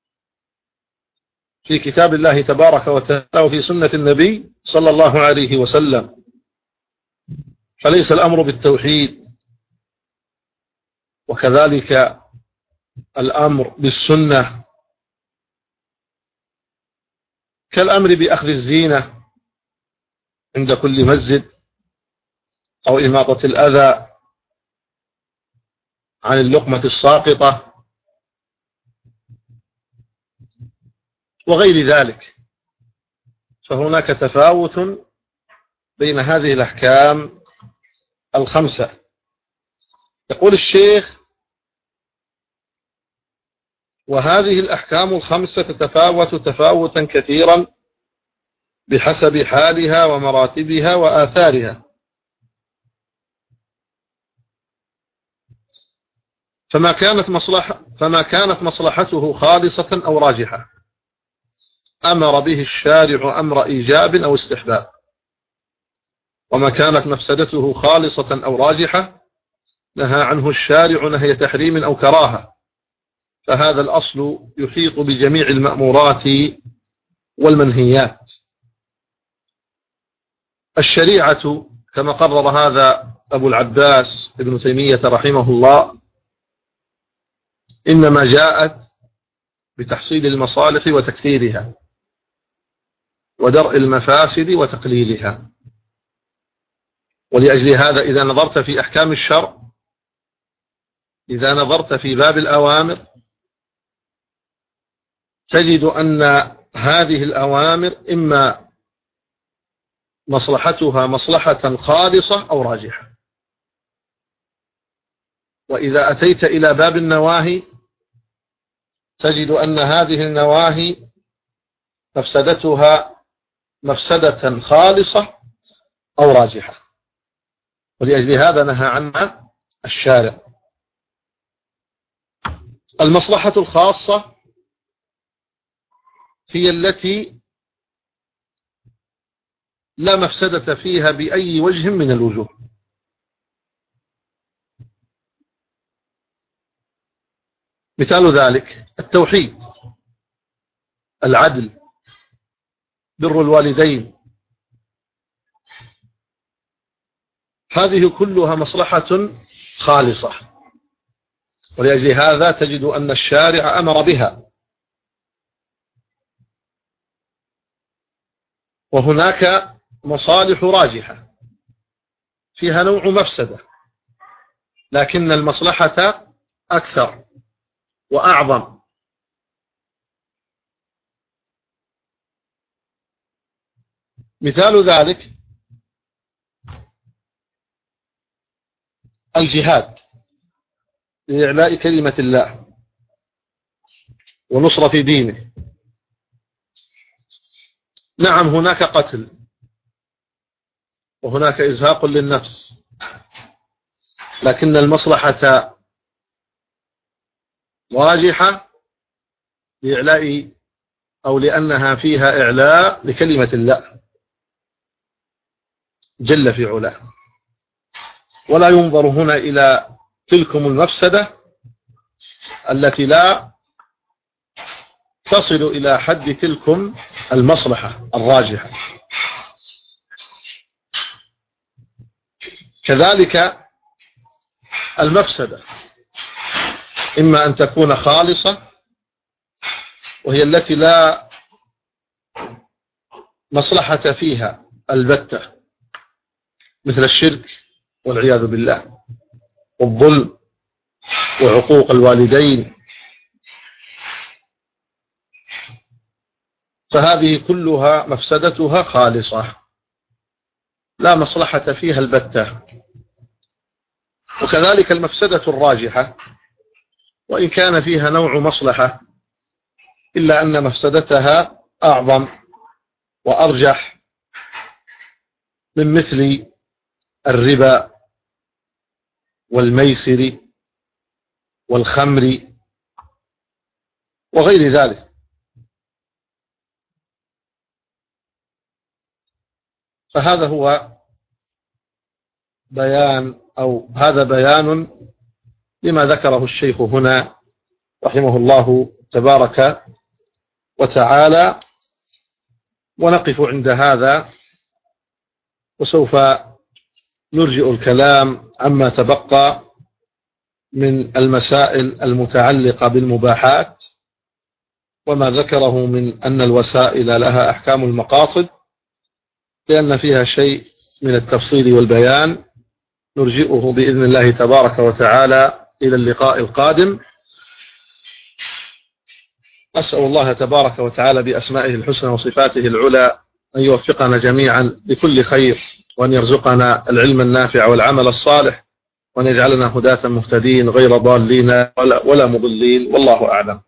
في كتاب الله تبارك وتعالى وفي سنة النبي صلى الله عليه وسلم، فليس الأمر بالتوحيد، وكذلك الأمر بالسنة كالأمر بأخذ الزينة عند كل مسجد، أو إماطة الأذى عن اللقمة الساقطة وغير ذلك. فهناك تفاوت بين هذه الأحكام الخمسة. يقول الشيخ: وهذه الأحكام الخمسة تتفاوت تفاوتا كثيرا بحسب حالها ومراتبها وآثارها، فما كانت مصلحة فما كانت مصلحته خالصة أو راجحة أمر به الشارع أمر إيجاب أو استحباب، وما كانت مفسدته خالصة أو راجحة نهى عنه الشارع نهي تحريم أو كراهة. فهذا الأصل يحيط بجميع المأمورات والمنهيات. الشريعة كما قرر هذا أبو العباس ابن تيمية رحمه الله إنما جاءت بتحصيل المصالح وتكثيرها ودرء المفاسد وتقليلها. ولأجل هذا إذا نظرت في أحكام الشرع، إذا نظرت في باب الأوامر، تجد أن هذه الأوامر إما مصلحتها مصلحة خالصة أو راجحة. وإذا أتيت إلى باب النواهي تجد أن هذه النواهي مفسدتها مفسدة خالصة أو راجحة، ولأجل هذا نهى عنها الشارع. المصلحة الخاصة هي التي لا مفسدة فيها بأي وجه من الوجوه. مثال ذلك التوحيد، العدل، بر الوالدين، هذه كلها مصلحة خالصة، ولأجل هذا تجد أن الشارع أمر بها. وهناك مصالح راجحة فيها نوع مفسدة، لكن المصلحة أكثر وأعظم. مثال ذلك الجهاد لإعلاء كلمة الله ونصرة دينه. نعم هناك قتل وهناك إزهاق للنفس، لكن المصلحة راجحة لإعلاء أو لأنها فيها إعلاء لكلمة الله جل في علاه. ولا ينظر هنا إلى تلكم المفسدة التي لا تصل إلى حد تلكم المصلحة الراجحة. كذلك المفسدة إما أن تكون خالصة وهي التي لا مصلحة فيها البتة، مثل الشرك والعياذ بالله، والظلم، وعقوق الوالدين. فهذه كلها مفسدتها خالصة لا مصلحة فيها البتة. وكذلك المفسدة الراجحة وإن كان فيها نوع مصلحة إلا أن مفسدتها أعظم وأرجح من مثل الربا والميسر والخمر وغير ذلك. فهذا هو بيان أو هذا بيان لما ذكره الشيخ هنا رحمه الله تبارك وتعالى. ونقف عند هذا، وسوف نرجئ الكلام عما تبقى من المسائل المتعلقة بالمباحات وما ذكره من أن الوسائل لها أحكام المقاصد، لأن فيها شيء من التفصيل والبيان. نرجئه بإذن الله تبارك وتعالى إلى اللقاء القادم. أسأل الله تبارك وتعالى بأسمائه الحسنى وصفاته العلى أن يوفقنا جميعا لكل خير، وأن يرزقنا العلم النافع والعمل الصالح، وأن يجعلنا هداة مهتدين غير ضالين ولا, ولا مضلين، والله أعلم.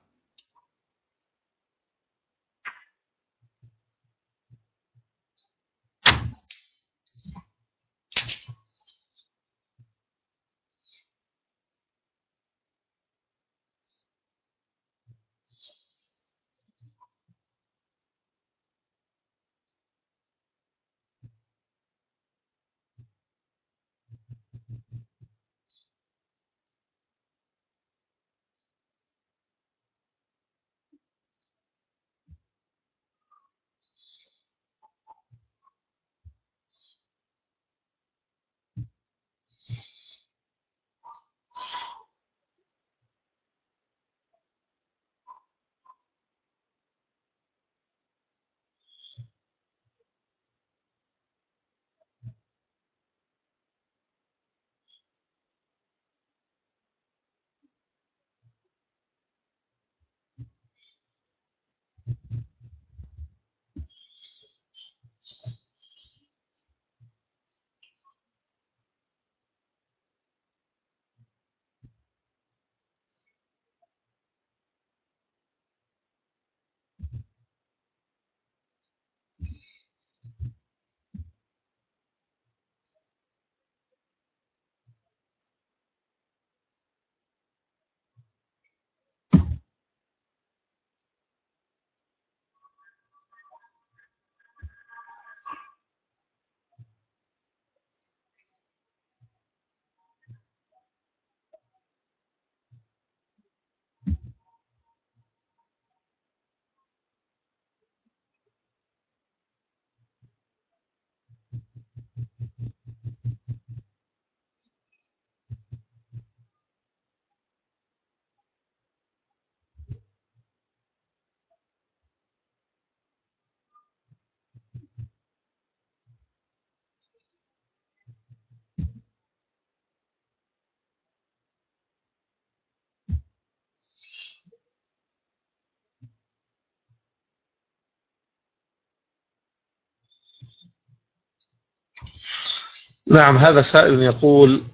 نعم، هذا سائل يقول: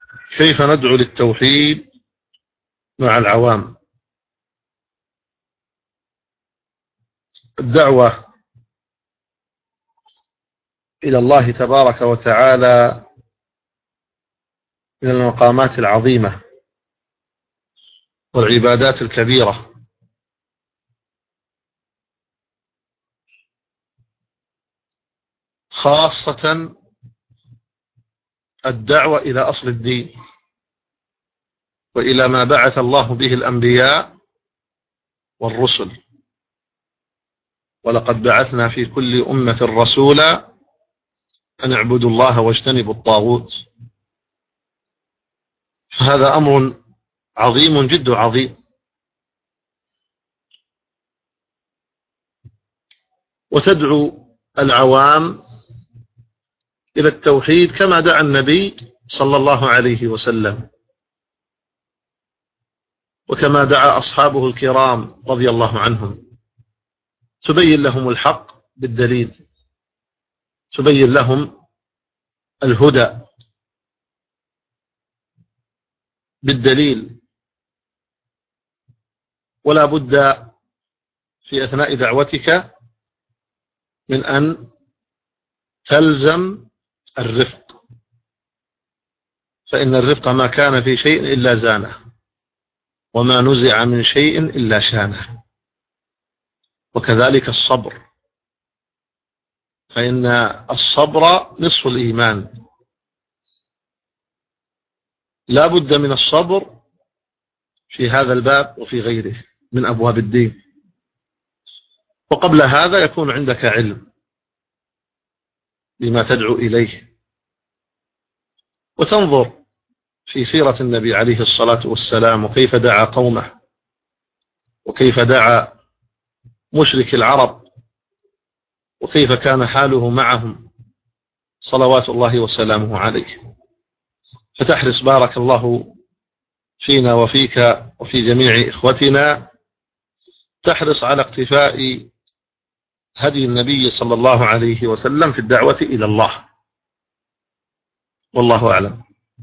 كيف ندعو للتوحيد مع العوام؟ الدعوة إلى الله تبارك وتعالى من المقامات العظيمة والعبادات الكبيرة، خاصة الدعوة إلى أصل الدين وإلى ما بعث الله به الأنبياء والرسل. ولقد بعثنا في كل أمة رسولا أن اعبدوا الله واجتنبوا الطاغوت. فهذا أمر عظيم جد عظيم. وتدعو العوام إلى التوحيد كما دعا النبي صلى الله عليه وسلم، وكما دعا أصحابه الكرام رضي الله عنهم. تبين لهم الحق بالدليل، تبين لهم الهدى بالدليل. ولا بد في أثناء دعوتك من أن تلزم الرفق، فإن الرفق ما كان في شيء إلا زانه، وما نزع من شيء إلا شانه. وكذلك الصبر، فإن الصبر نصف الإيمان. لا بد من الصبر في هذا الباب وفي غيره من أبواب الدين. وقبل هذا يكون عندك علم بما تدعو إليه، وتنظر في سيرة النبي عليه الصلاة والسلام وكيف دعا قومه، وكيف دعا مشرك العرب، وكيف كان حاله معهم صلوات الله وسلامه عليه. فتحرص بارك الله فينا وفيك وفي جميع إخوتنا، تحرص على اقتفاء هدي النبي صلى الله عليه وسلم في الدعوة إلى الله، والله أعلم.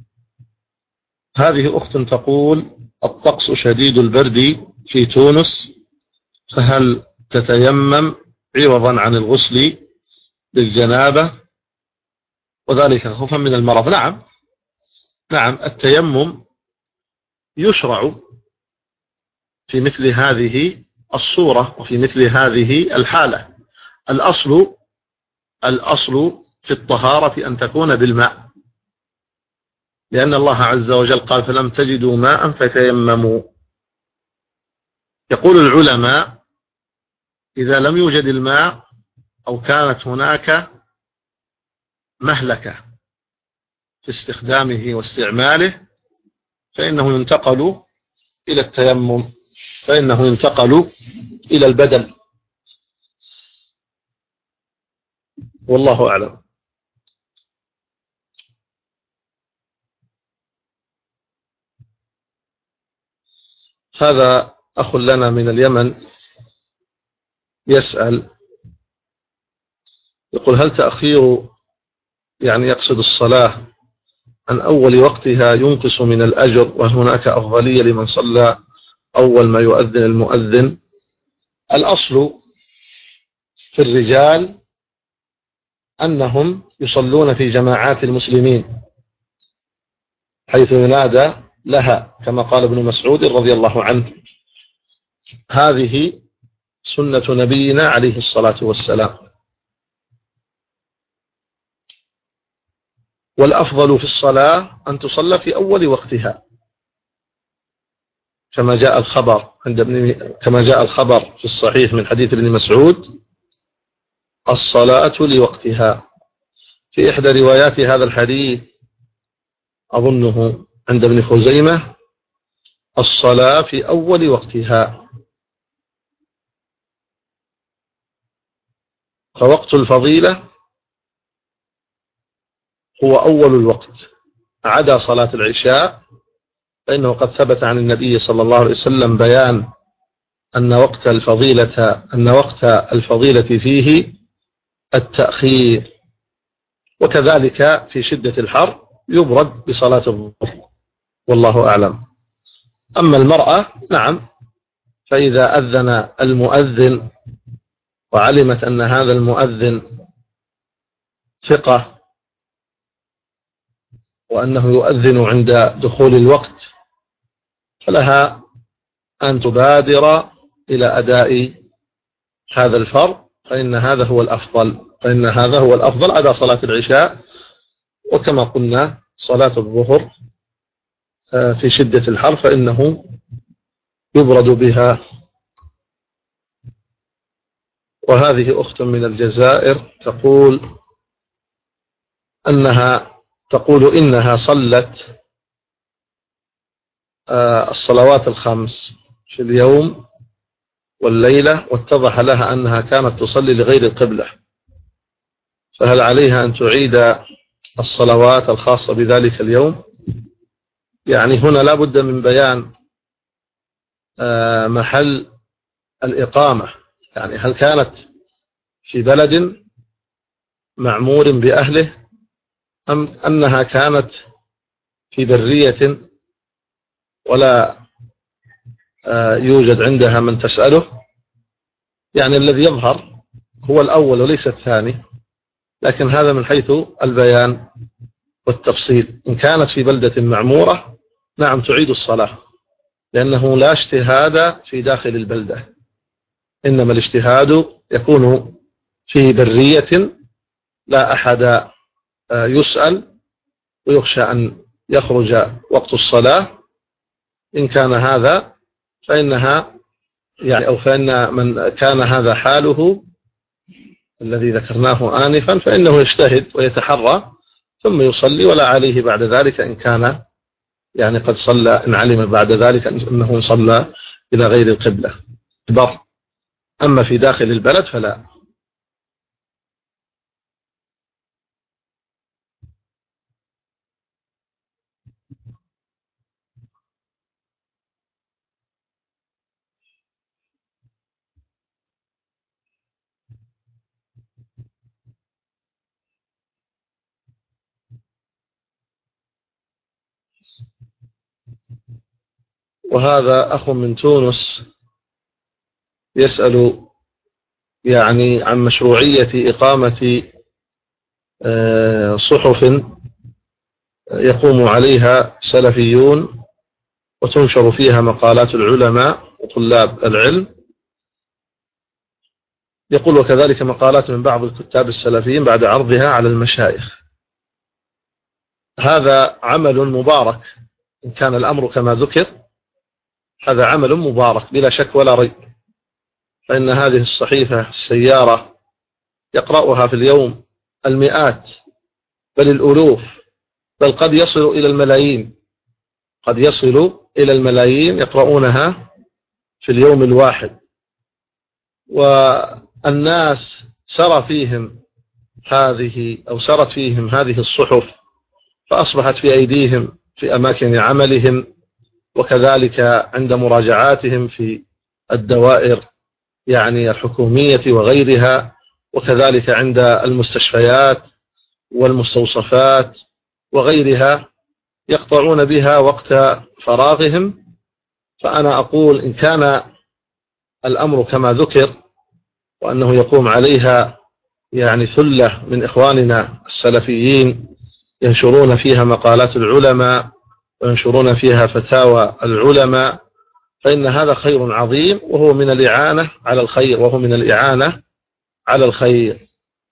هذه أخت تقول: الطقس شديد البرد في تونس، فهل تتيمم عوضا عن الغسل للجنابة وذلك خوفا من المرض؟ نعم نعم التيمم يشرع في مثل هذه الصورة وفي مثل هذه الحالة. الأصل الأصل في الطهارة أن تكون بالماء، لأن الله عز وجل قال: فلم تجدوا ماء فتيمموا. يقول العلماء: إذا لم يوجد الماء أو كانت هناك مهلكة في استخدامه واستعماله، فإنه ينتقل إلى التيمم، فإنه ينتقل إلى البدل، والله أعلم. هذا أخ لنا من اليمن يسأل، يقول: هل تأخير يعني يقصد الصلاة عن أول وقتها ينقص من الأجر، وهناك أفضلية لمن صلى أول ما يؤذن المؤذن؟ الأصل في الرجال أنهم يصلون في جماعات المسلمين حيث ينادى لها، كما قال ابن مسعود رضي الله عنه: هذه سنة نبينا عليه الصلاة والسلام. والأفضل في الصلاة أن تصلى في أول وقتها، كما جاء الخبر عند ابن كما جاء الخبر في الصحيح من حديث ابن مسعود: الصلاة لوقتها. في إحدى روايات هذا الحديث أظنه عند ابن خزيمة: الصلاة في أول وقتها. فوقت الفضيلة هو أول الوقت، عدا صلاة العشاء، فإنه قد ثبت عن النبي صلى الله عليه وسلم بيان أن وقت الفضيلة أن وقت الفضيلة فيه التأخير. وكذلك في شدة الحر يبرد بصلاة الظهر، والله أعلم. أما المرأة نعم، فإذا أذن المؤذن وعلمت أن هذا المؤذن ثقة وأنه يؤذن عند دخول الوقت، فلها أن تبادر إلى أداء هذا الفرض، فإن هذا هو الأفضل فإن هذا هو الأفضل عدا صلاة العشاء. وكما قلنا صلاة الظهر في شدة الحر فإنه يبرد بها. وهذه أخت من الجزائر تقول أنها تقول إنها صلت الصلوات الخمس في اليوم والليلة، واتضح لها أنها كانت تصلي لغير القبلة، فهل عليها أن تعيد الصلوات الخاصة بذلك اليوم، يعني هنا لا بد من بيان محل الإقامة، يعني هل كانت في بلد معمور بأهله أم أنها كانت في برية ولا يوجد عندها من تسأله. يعني الذي يظهر هو الأول وليس الثاني، لكن هذا من حيث البيان والتفصيل. إن كانت في بلدة معمورة نعم تعيد الصلاة، لأنه لا اجتهاد في داخل البلدة، إنما الاجتهاد يكون في برية لا أحد يسأل ويخشى أن يخرج وقت الصلاة. إن كان هذا فإنها يعني أو فإن من كان هذا حاله الذي ذكرناه آنفا فإنه يجتهد ويتحرى ثم يصلي، ولا عليه بعد ذلك إن كان يعني قد صلى، إن علم بعد ذلك أنه صلى إلى غير القبلة بر. أما في داخل البلد فلا. وهذا أخ من تونس يسأل يعني عن مشروعية إقامة صحف يقوم عليها سلفيون وتنشر فيها مقالات العلماء وطلاب العلم. يقول وكذلك مقالات من بعض الكتاب السلفيين بعد عرضها على المشايخ. هذا عمل مبارك إن كان الأمر كما ذكر، هذا عمل مبارك بلا شك ولا ريب، فإن هذه الصحيفة السيارة يقرأها في اليوم المئات بل الألوف، بل قد يصل إلى الملايين، قد يصل إلى الملايين يقرؤونها في اليوم الواحد. والناس سرى فيهم هذه أو سرت فيهم هذه الصحف، فأصبحت في أيديهم في أماكن عملهم، وكذلك عند مراجعاتهم في الدوائر يعني الحكومية وغيرها، وكذلك عند المستشفيات والمستوصفات وغيرها يقطعون بها وقت فراغهم. فأنا أقول إن كان الأمر كما ذكر وأنه يقوم عليها يعني ثلة من إخواننا السلفيين ينشرون فيها مقالات العلماء وينشرون فيها فتاوى العلماء، فإن هذا خير عظيم، وهو من الإعانة على الخير وهو من الإعانة على الخير.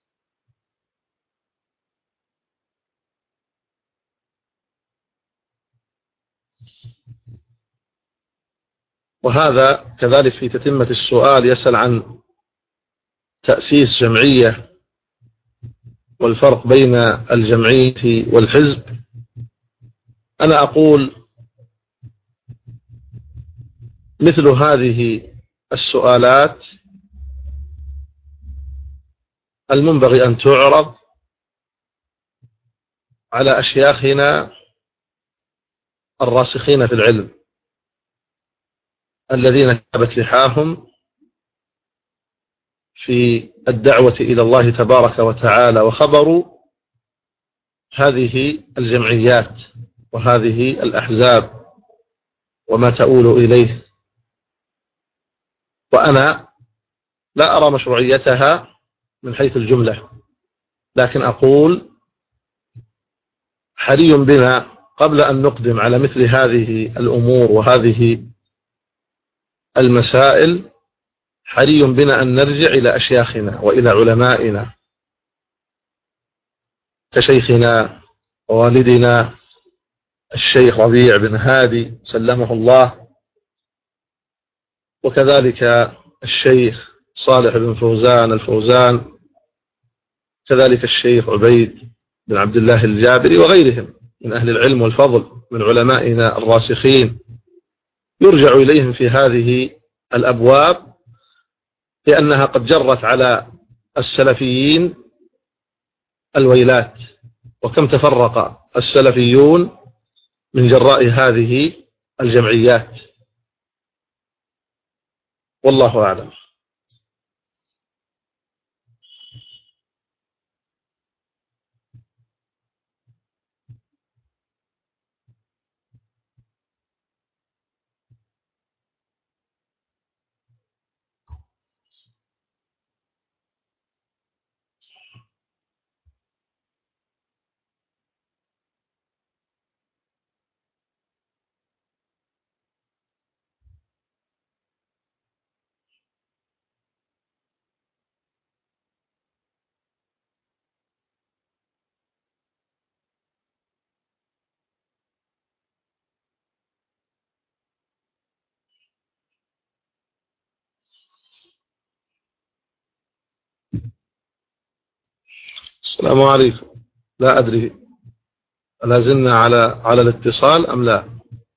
وهذا كذلك في تتمة السؤال يسأل عن تأسيس جمعية والفرق بين الجمعية والحزب. أنا أقول مثل هذه السؤالات المنبغي أن تعرض على أشياخنا الراسخين في العلم الذين كتبت لحاهم في الدعوة إلى الله تبارك وتعالى، وخبروا هذه الجمعيات وهذه الأحزاب وما تؤول إليه. وأنا لا أرى مشروعيتها من حيث الجملة، لكن أقول حري بنا قبل أن نقدم على مثل هذه الأمور وهذه المسائل، حري بنا أن نرجع إلى أشياخنا وإلى علمائنا كشيخنا ووالدنا الشيخ ربيع بن هادي سلمه الله، وكذلك الشيخ صالح بن فوزان الفوزان، كذلك الشيخ عبيد بن عبد الله الجابري وغيرهم من أهل العلم والفضل من علمائنا الراسخين، يرجع إليهم في هذه الأبواب، لأنها قد جرت على السلفيين الويلات وكم تفرق السلفيون من جراء هذه الجمعيات، والله أعلم. السلام عليكم. لا أدري لا زلنا على على الاتصال أم لا.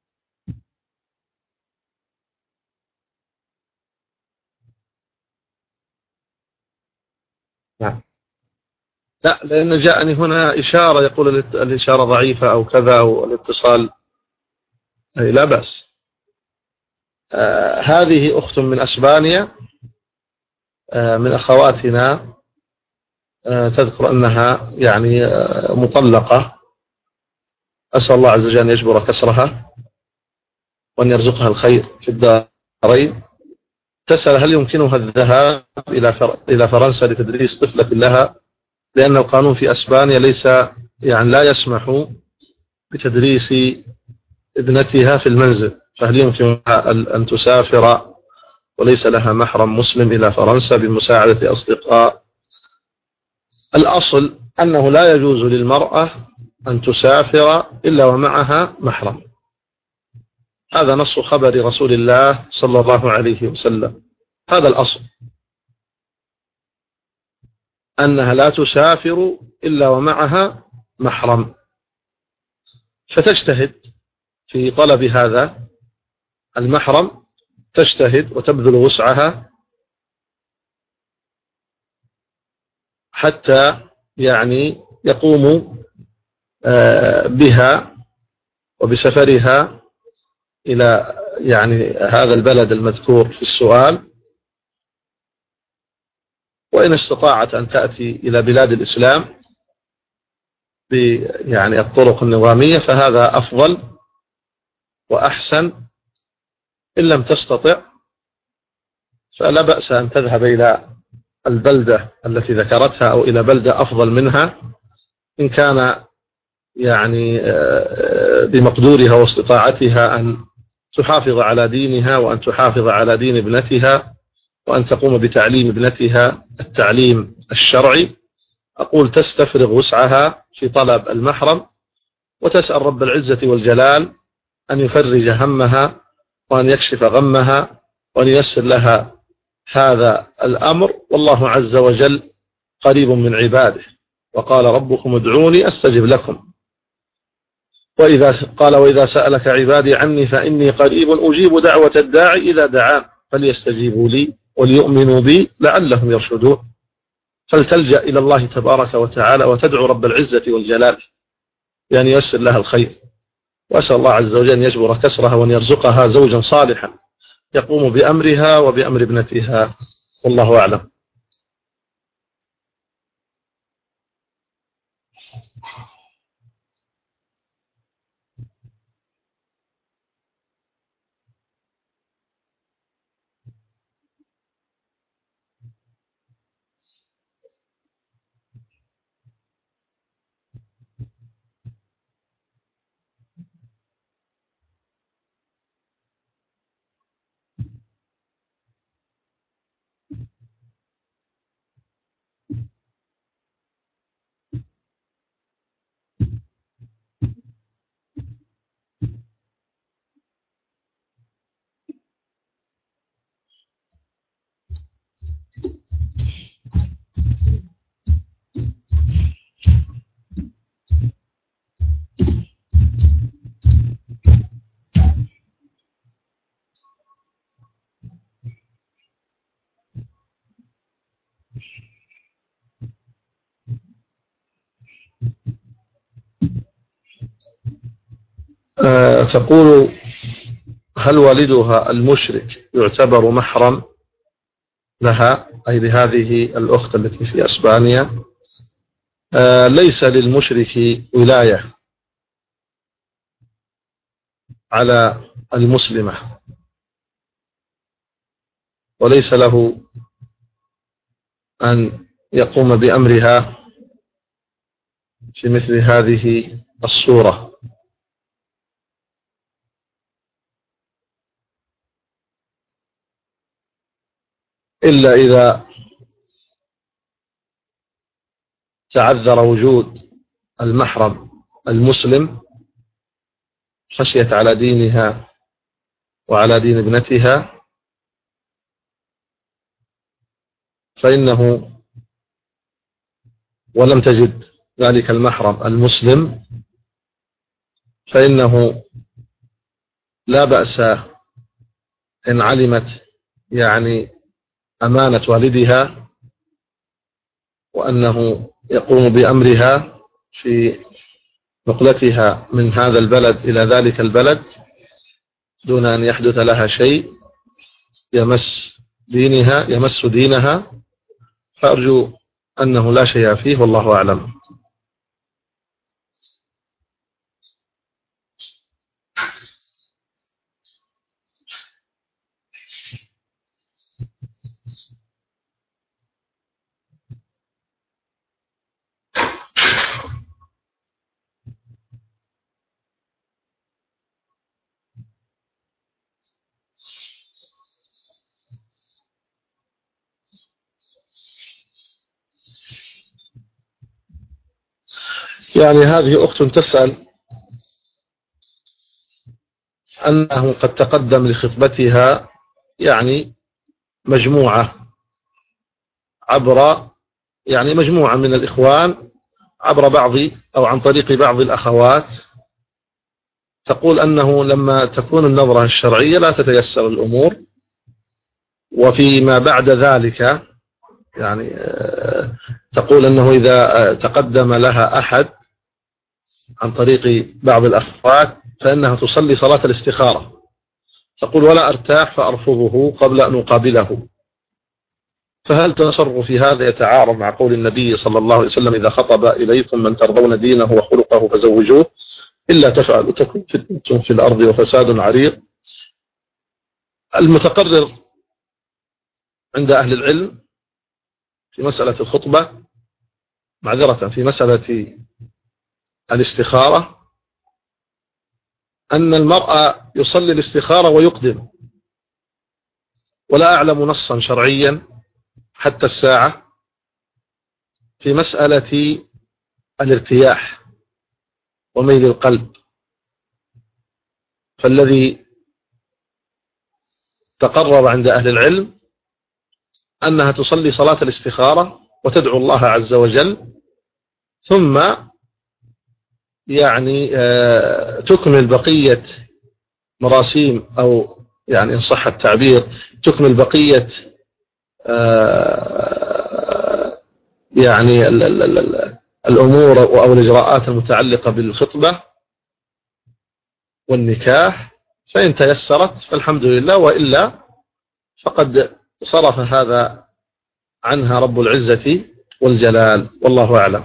نعم. لا، لأن جاءني هنا إشارة يقول الإشارة ضعيفة أو كذا والاتصال. أي لا بأس. آه هذه أخت من أسبانيا، آه من أخواتنا، آه تذكر أنها يعني آه مطلقة. أسأل الله عز وجل أن يجبر كسرها وأن يرزقها الخير في الدارين. تسأل هل يمكنها الذهاب إلى إلى فرنسا لتدريس طفلة لها، لأن القانون في أسبانيا ليس يعني لا يسمح بتدريس ابنتها في المنزل، فهل يمكنها أن تسافر وليس لها محرم مسلم إلى فرنسا بمساعدة أصدقاء؟ الأصل أنه لا يجوز للمرأة أن تسافر إلا ومعها محرم. هذا نص خبر رسول الله صلى الله عليه وسلم. هذا الأصل، أنها لا تسافر إلا ومعها محرم، فتجتهد في طلب هذا المحرم، تجتهد وتبذل وسعها حتى يعني يقوم بها وبسفرها إلى يعني هذا البلد المذكور في السؤال. وإن استطاعت أن تأتي إلى بلاد الإسلام يعني الطرق النظامية فهذا أفضل وأحسن. إن لم تستطع فلا بأس أن تذهب إلى البلدة التي ذكرتها أو إلى بلدة أفضل منها إن كان يعني بمقدورها واستطاعتها أن تحافظ على دينها وأن تحافظ على دين ابنتها وأن تقوم بتعليم ابنتها التعليم الشرعي. أقول تستفرغ وسعها في طلب المحرم وتسأل رب العزة والجلال أن يفرج همها وأن يكشف غمها وأن ييسر لها هذا الأمر، والله عز وجل قريب من عباده، وقال ربكم ادعوني أستجب لكم. وإذا قال وإذا سألك عبادي عني فإني قريب أجيب دعوة الداعي إذا دعان فليستجيبوا لي وليؤمنوا بي لعلهم يرشدون. فلتلجأ إلى الله تبارك وتعالى وتدعو رب العزة والجلال بأن ييسر لها الخير، وأسأل الله عز وجل أن يجبر كسرها وأن يرزقها زوجا صالحا يقوم بأمرها وبأمر ابنتها، والله أعلم. تقول هل والدها المشرك يعتبر محرم لها، أي لهذه الأخت التي في أسبانيا؟ آه ليس للمشرك ولاية على المسلمة، وليس له أن يقوم بأمرها في مثل هذه الصورة. إلا إذا تعذر وجود المحرم المسلم خشيت على دينها وعلى دين ابنتها، فإنه ولم تجد ذلك المحرم المسلم فإنه لا بأس إن علمت يعني أمانة والدها وأنه يقوم بأمرها في نقلتها من هذا البلد إلى ذلك البلد دون أن يحدث لها شيء يمس دينها يمس دينها، فأرجو أنه لا شيء فيه، والله أعلم. يعني هذه أخت تسأل أنه قد تقدم لخطبتها يعني مجموعة عبر يعني مجموعة من الإخوان عبر بعض أو عن طريق بعض الأخوات، تقول أنه لما تكون النظرة الشرعية لا تتيسر الأمور، وفيما بعد ذلك يعني تقول أنه إذا تقدم لها أحد عن طريق بعض الأخوات فإنها تصلي صلاة الاستخارة، تقول ولا أرتاح فأرفضه قبل أن أقابله. فهل تصرفي هذا يتعارض مع قول النبي صلى الله عليه وسلم إذا خطب إليكم من ترضون دينه وخلقه فزوجوه إلا تفعلوا تكن فتنة في الأرض وفساد عريض؟ المتقرر عند أهل العلم في مسألة الخطبة معذرة في مسألة الاستخارة أن المرأة يصلي الاستخارة ويقدم، ولا أعلم نصا شرعيا حتى الساعة في مسألة الارتياح وميل القلب. فالذي تقرر عند أهل العلم أنها تصلي صلاة الاستخارة وتدعو الله عز وجل، ثم يعني تكمل بقية مراسيم أو يعني إن صح التعبير تكمل بقية يعني الأمور أو الإجراءات المتعلقة بالخطبة والنكاح، فإن تيسرت فالحمد لله، وإلا فقد صرف هذا عنها رب العزة والجلال، والله أعلم.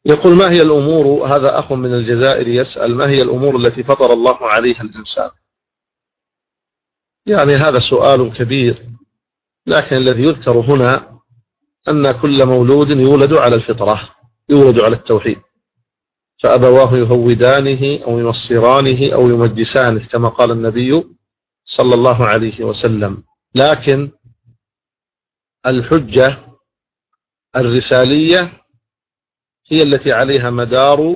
يقول: ما هي الأمور، هذا أخ من الجزائر يسأل، ما هي الأمور التي فطر الله عليها الإنسان؟ يعني هذا سؤال كبير، لكن الذي يذكر هنا أن كل مولود يولد على الفطرة، يولد على التوحيد، فأبواه يهودانه أو ينصرانه أو يمجسانه كما قال النبي صلى الله عليه وسلم. لكن الحجة الرسالية هي التي عليها مدار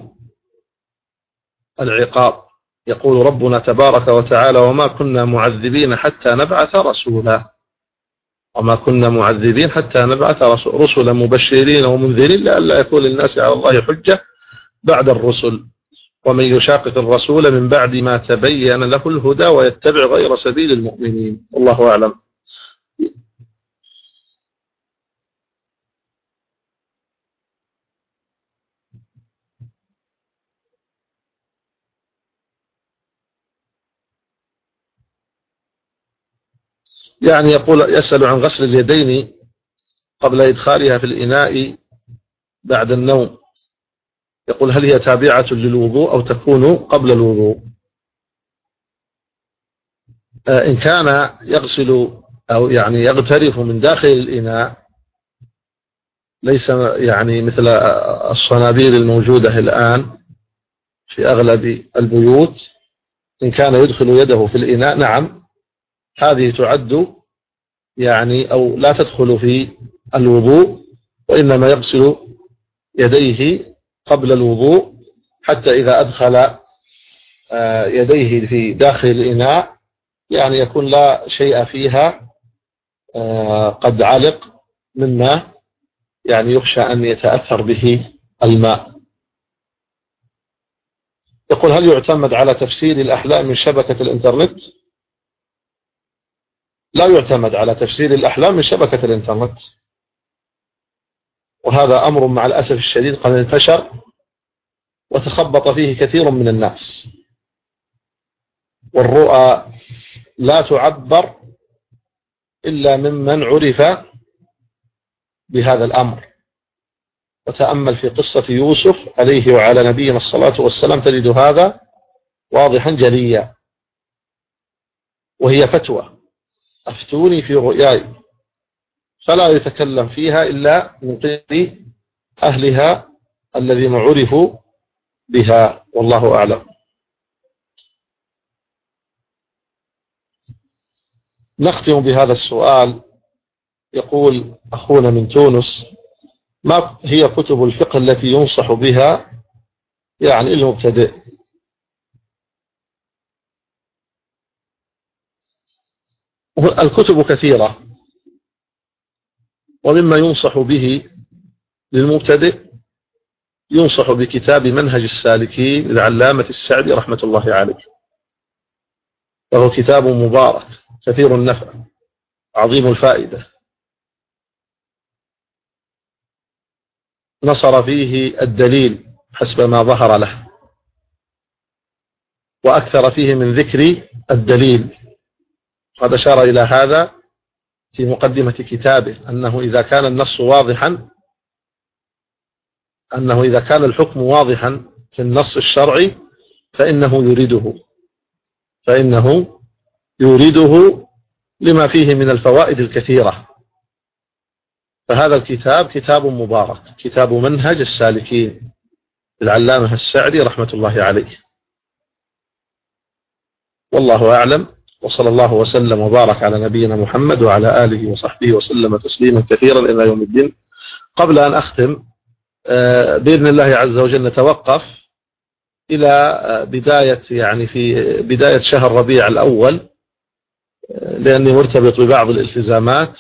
العقاب. يقول ربنا تبارك وتعالى: وما كنا معذبين حتى نبعث رسولا، وما كنا معذبين حتى نبعث رسلا مبشرين ومنذرين لئلا يكون للناس على الله حجة بعد الرسل، ومن يشاقق الرسول من بعد ما تبين له الهدى ويتبع غير سبيل المؤمنين. والله أعلم. يعني يقول يسأل عن غسل اليدين قبل إدخالها في الإناء بعد النوم. يقول: هل هي تابعة للوضوء أو تكون قبل الوضوء؟ إن كان يغسل أو يعني يغترف من داخل الإناء، ليس يعني مثل الصنابير الموجودة الآن في أغلب البيوت، إن كان يدخل يده في الإناء نعم، هذه تعد يعني أو لا تدخل في الوضوء، وإنما يغسل يديه قبل الوضوء حتى إذا أدخل يديه في داخل الإناء يعني يكون لا شيء فيها قد علق مما يعني يخشى أن يتأثر به الماء. يقول: هل يعتمد على تفسير الأحلام من شبكة الإنترنت؟ لا يعتمد على تفسير الأحلام من شبكة الإنترنت، وهذا أمر مع الأسف الشديد قد انتشر وتخبط فيه كثير من الناس، والرؤى لا تعبر إلا ممن عرف بهذا الأمر. وتأمل في قصة يوسف عليه وعلى نبينا الصلاة والسلام تجد هذا واضحا جليا، وهي فتوى: أفتوني في رؤياي، فلا يتكلم فيها إلا من قبل أهلها الذين عرفوا بها، والله أعلم. نختم بهذا السؤال. يقول أخونا من تونس: ما هي كتب الفقه التي ينصح بها يعني المبتدئ؟ الكتب كثيرة، ومما ينصح به للمبتدئ ينصح بكتاب منهج السالكين للعلامة السعدي رحمة الله عليه، وهو كتاب مبارك كثير النفع عظيم الفائدة، نصر فيه الدليل حسب ما ظهر له، وأكثر فيه من ذكر الدليل. قد أشار إلى هذا في مقدمة كتابه، أنه إذا كان النص واضحا أنه إذا كان الحكم واضحا في النص الشرعي فإنه يريده فإنه يريده لما فيه من الفوائد الكثيرة. فهذا الكتاب كتاب مبارك، كتاب منهج السالكين للعلامة السعدي رحمة الله عليه. والله أعلم، وصلى الله وسلم وبارك على نبينا محمد وعلى آله وصحبه وسلم تسليما كثيرا إلى يوم الدين. قبل أن أختم بإذن الله عز وجل نتوقف إلى بداية يعني في بداية شهر ربيع الأول، لأني مرتبط ببعض الالتزامات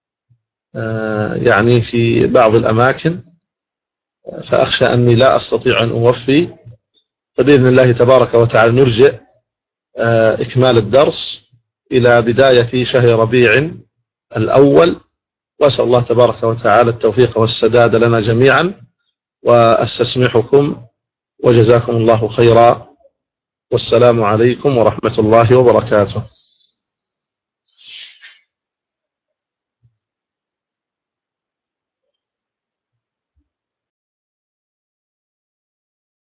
يعني في بعض الأماكن، فأخشى أني لا أستطيع أن أوفي، فبإذن الله تبارك وتعالى نرجع إكمال الدرس إلى بداية شهر ربيع الأول، وأسأل الله تبارك وتعالى التوفيق والسداد لنا جميعا، وأستسمحكم وجزاكم الله خيرا، والسلام عليكم ورحمة الله وبركاته.